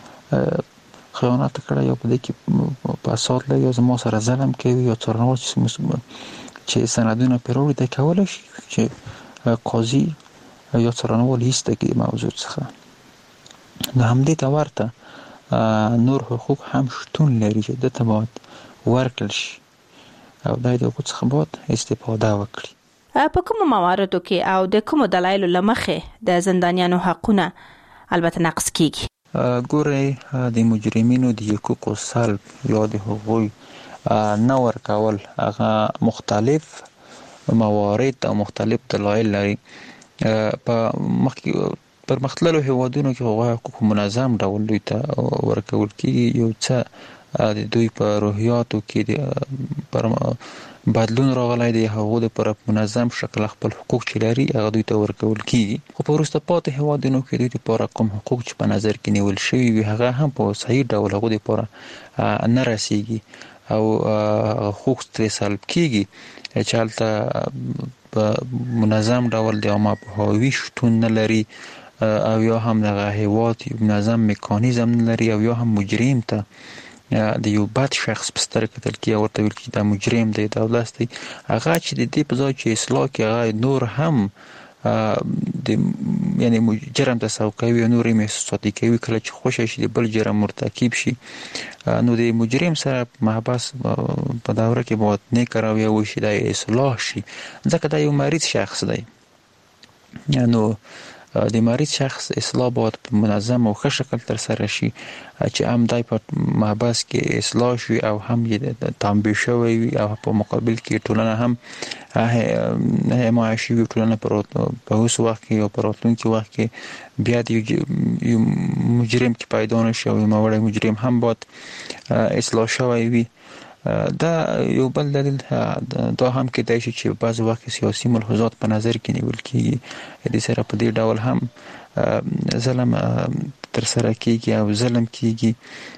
Speaker 28: خیانت کړی یا په دې کې په اساس له یا زما سره ظلم کوي یا څارنوال چې سندونه پیروي د کولای شي چې قاضي یا څارنوال هیڅ کې موضوع څخه د همدې ته ورته نور حقوق هم شتون لري چې د تبعات ورکړل شي او د حقوق څخه باید استفاده وکړي
Speaker 27: په کوم مواردو کې او د کوم دلایلو لمخه د زندانیانو حقونه البته نقض کیږي
Speaker 28: ګوري د مجرمینو د حقوقو سلب یا د حقوق نه ورکول هغه مختلف موارد او مختلف دلایل لري په پر مختلفو هیوادونو کې حقوق منظم ډول دوی ته ورکول کیږي یو څه د دوی په روحیاتو کې پر بدلون راغلی دی هغه د پر منظم شکل خپل حقوق چې لري هغه دوی ته ورکول کیږي خو په وروسته پاتې هیوادونو کې دوی لپاره کوم حقوق چې په نظر کې نیول شوی وي هغه هم په صحیح ډول هغه لپاره نه رسیږي او حقوق ترې سلب کیږي چې هلته په منظم ډول د عامه پوهاوي شتون نه لري او یا هم دغه هیواد منظم میکانیزم نه لري او یا هم مجرم ته د یو بد شخص په سترګه کتل کې ورته ویل چې دا مجرم دی دا ولست دی هغه چې د دې په ځای چې اصلاح کې هغه نور هم د یعنی جرم تسوق کوي نور یې محسوساتي کوي کله چې خوشی شي د بل جرم مرتکب شي نو د مجرم سره محبس په دوره کې باید نه کراوي او شي د اصلاح شي ځکه دا یو مریض شخص دی نو د مریض شخص اصلاح باید په منظم او ښه شکل تر سره شي چې هم دای په محبس کې اصلاح شي او هم یې تنبیه شوی وي او په مقابل کې ټولنه هم حمایه شي ټولنه په اوس وخت کې او په راتلونکي وخت کې بیا د یو مجرم کې پیدا نشي او موړی مجرم هم باید اصلاح شوی وي. دا یو بل دلیل دا هم کېدای شي چې بعض وخت سیاسي ملحوظات په نظر کې نیول کېږي د سره په دې ډول هم ظلم تر سره کېږي او ظلم کېږي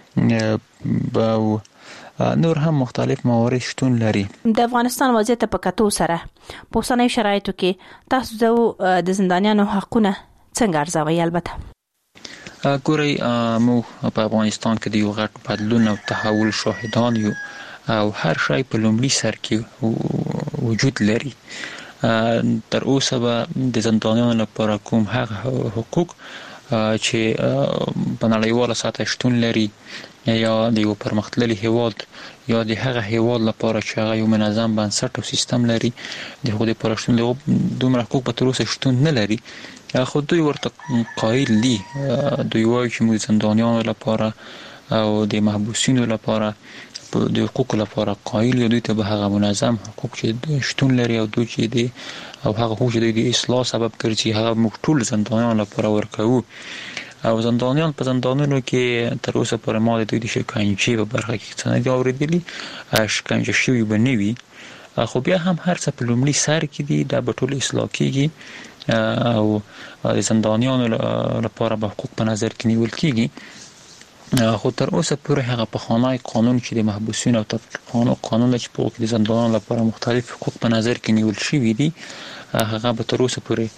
Speaker 28: او نور هم مختلف موارد شتون لري.
Speaker 27: د افغانستان وضعیت په کتو سره په اوسنیو شرایطو کې تاسو د زندانیانو حقونه څنګه ارزوئ؟ البته
Speaker 28: ګورئ مو په افغانستان کې د یو غټ بدلون او تحول شاهدان یو او هر شی په لومړي سر کې وجود لري. تر اوسه به د زندانیانو لپاره کوم هغه حقوق چې په نړیواله سطح شتون لري یا د یو پرمختللي هیواد یا د هغه هیواد لپاره چې هغه یو منظم بنسټ او سیستم لري د هغوی لپاره شتون دومره حقوق به تر اوسه شتون نه لري. خو دوی ورته قایل دي. دوی وایي چې موږ زندانیانو لپاره او د محبوسینو لپاره د حقوق لپاره قایل یو، دوی ته به هغه منظم حقوق چې شتون لري او دوی چې دي او هغه حقوق چې د اصلاح سبب ګرځي هغه موږ ټول زندانیانو لپاره ورکوو. او زندانیان په زندانونو کې تر اوسه پورې ما د دوی د شکنجې په برخه کې څه نه دي اورېدلي، شکنجه شوي به نه وي. خو بیا هم هر څه په لومړي سر کې دي، دا به ټول اصلاح کېږي او د زندانیانو لپاره به حقوق په نظر کې نیول کېږي. خو تر اوسه پورې هغه پخوانی قانون چې د محبوسینو او تفقیق قانون چې په کې د زندانیانو لپاره مختلف حقوق په نظر کې نیول شوي دي، هغه به تر اوسه پورې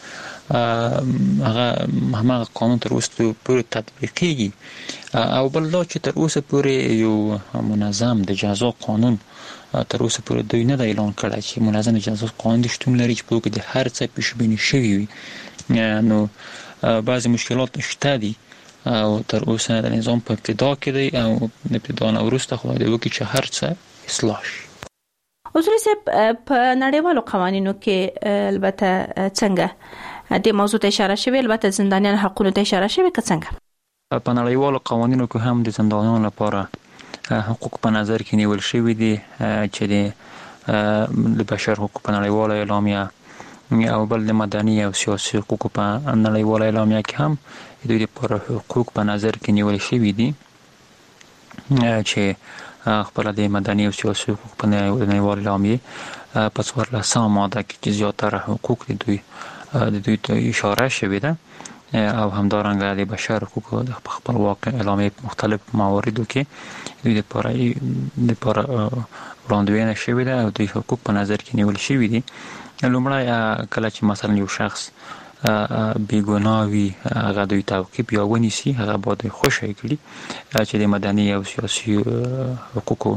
Speaker 28: هغه قانون تر اوسه پورې تطبیقېږي. او بل دا چې تر اوسه پورې یو منظم د جزا قانون تر اوسه پورې دوی نه اعلان کړی چې منظم جزا قانون شتون لري چې په کې د هر څه پیشبیني شوی وي. نو بعضی مشکلات شته دي او تر اوسه د نظام په ابتدا کې دی او د ابتدا نه وروسته خدای دې وکړي چې هر څه اصلاح شي.
Speaker 27: اصولي صاحب په نړیوالو قوانینو کې البته څنګه د موضوع ته اشاره شوی، البته زندانیان حقوقو ته اشاره شوی که څنګه؟
Speaker 28: په نړیوالو قوانینو کې هم د زندانیانو لپاره حقوق په نظر کې نیول شوی دي چې د بشر حقوق په نړیواله اعلامیه او بل د مدني او سیاسي حقوق په نړیواله اعلامیه کې هم دوی لپاره حقوق په نظر کې نیول شوی دي چې خپل د مدني او سیاسي حقوق په نړیواله اعلامیه په 14 ماده کې زیاتره حقوق دوی ته اشاره شوی ده او همدارنګه د بشر حقوق د خپلواک اعلامیه مختلف مواردو کې دوی لپاره وړاندوینه شوی ده او دوی حقوق په نظر کې نیول شوی دي. لومړی کله چې مثلا یو شخص بیګناه وي هغه دوی تعقیب یا ونیسي، هغه باید خوشی کړي چې د مدني او سیاسي حقوقو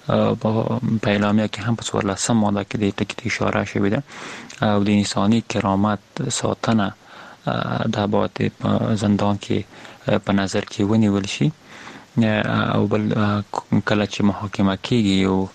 Speaker 28: په اعلامیه کې هم په 14 ماده کې د ټکي اشاره شوی ده او د انساني کرامت ساتنه دا باید په زندان کې په نظر کې ونیول شي. او بل کله چې محاکمه کېږي یو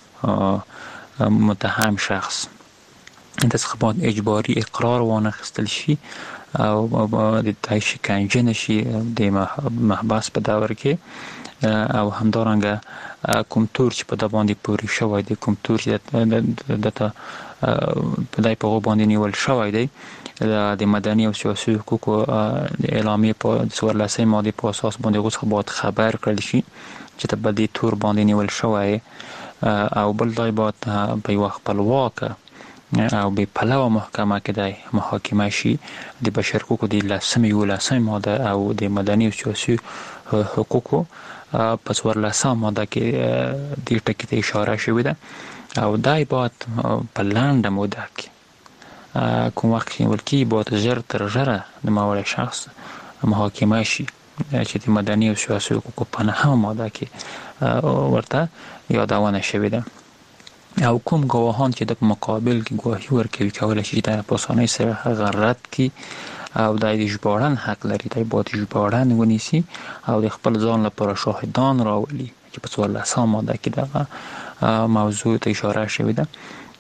Speaker 28: متهم شخص د څخه باید اجباري اقرار وانخیستل شي او د شکنجه نشي د محبس په دور کې او همدارنګه کوم تور چې په د باندې پوري شوی دی، کوم تور چې دته په دای په باندې نیول شوی دی د مدني او سیاسي حقوقو د اعلامیه په 14 ماده په اساس باندې اوس باید خبر کړل شي چې په دې تور باندې نیول شوی او بل ځای باید په یو خپلواک او به پلوه محکمه کې د محاکمه شي د بشر حقوقو د 11 ماده او د مدني او سیاسي حقوقو په 14 ماده کې د ټکی ته اشاره شوې ده او دای باید په لاندې موده کې کوم وخت کې ولکې باید زر تر زره د ماوړ شخص محاکمه شي چې د مدني او سیاسي حقوقو په 9 ماده کې ورته یادونه شوې ده او کوم گواهان چې د مقابل کې گواهی ورکوي کولای شي د پاسانه سره غرت کی او د اجباران حق لري د باید اجباران ونیسي او د خپل ځان لپاره شاهدان راولي چې په 14 ماده کې دغه موضوع ته اشاره شوې ده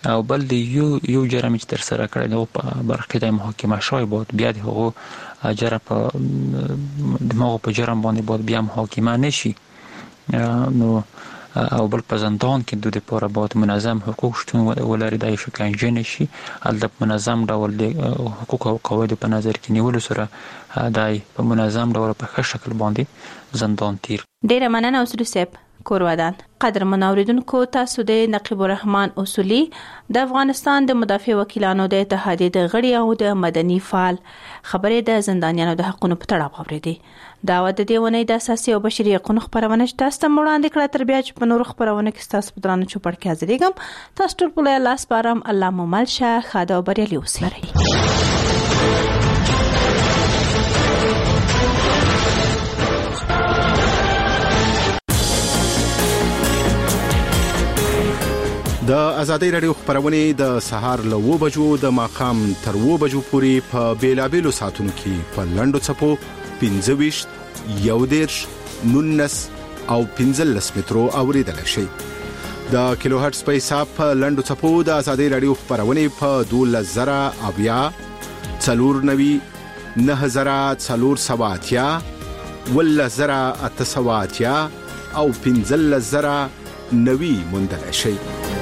Speaker 28: او بل د یو جرم چې تر سره کړی نو په برخه د محاکمه شوی بود بیا د هغه جرم په دماغ په جرم باندې بود بیا محاکمه نشي نو او بل په زندان کې د لپاره باید منظم حقوق شتون ولري د شکنجه نشي البته منظم ډول د حقوق او قواعد په نظر کې نیول سره دای په منظم ډول په ښه شکل باندې زندان تیر.
Speaker 27: ډیره مننه اوسرو صاحب کورودان. قدر منوریدونکو تاسو د نقیب الرحمن اصولی د افغانستان د مدافع وکیلانو د اتحادیې د غړي او د مدني فعال خبرې د زندانیانو د حقوقو په تړاو اوریدي. داوود د دیونې د اساسي او بشري حقوقو خبرونه تاسو ته وړاندې کړه تر بیا چې په نور خبرونه کې تاسو په درانه چوپړ کې حاضرېږم. تاسو ټول په لاس بارم الله ممل شه خاده او بریالي اوسئ.
Speaker 18: د ازادي رادیو خبرونه د سهار له 9 بجو د ماخام تر 9 بجو پورې په بیلابېلو ساعتونو کې په لندو چپو 15 19 او 15 مترو اوریدل شي. د کیلو هرتز په حساب په لندو چپو د ازادي رادیو خبرونه په 12000 اویا 490 9470 ولزرا 800 او 15090 مندل شي.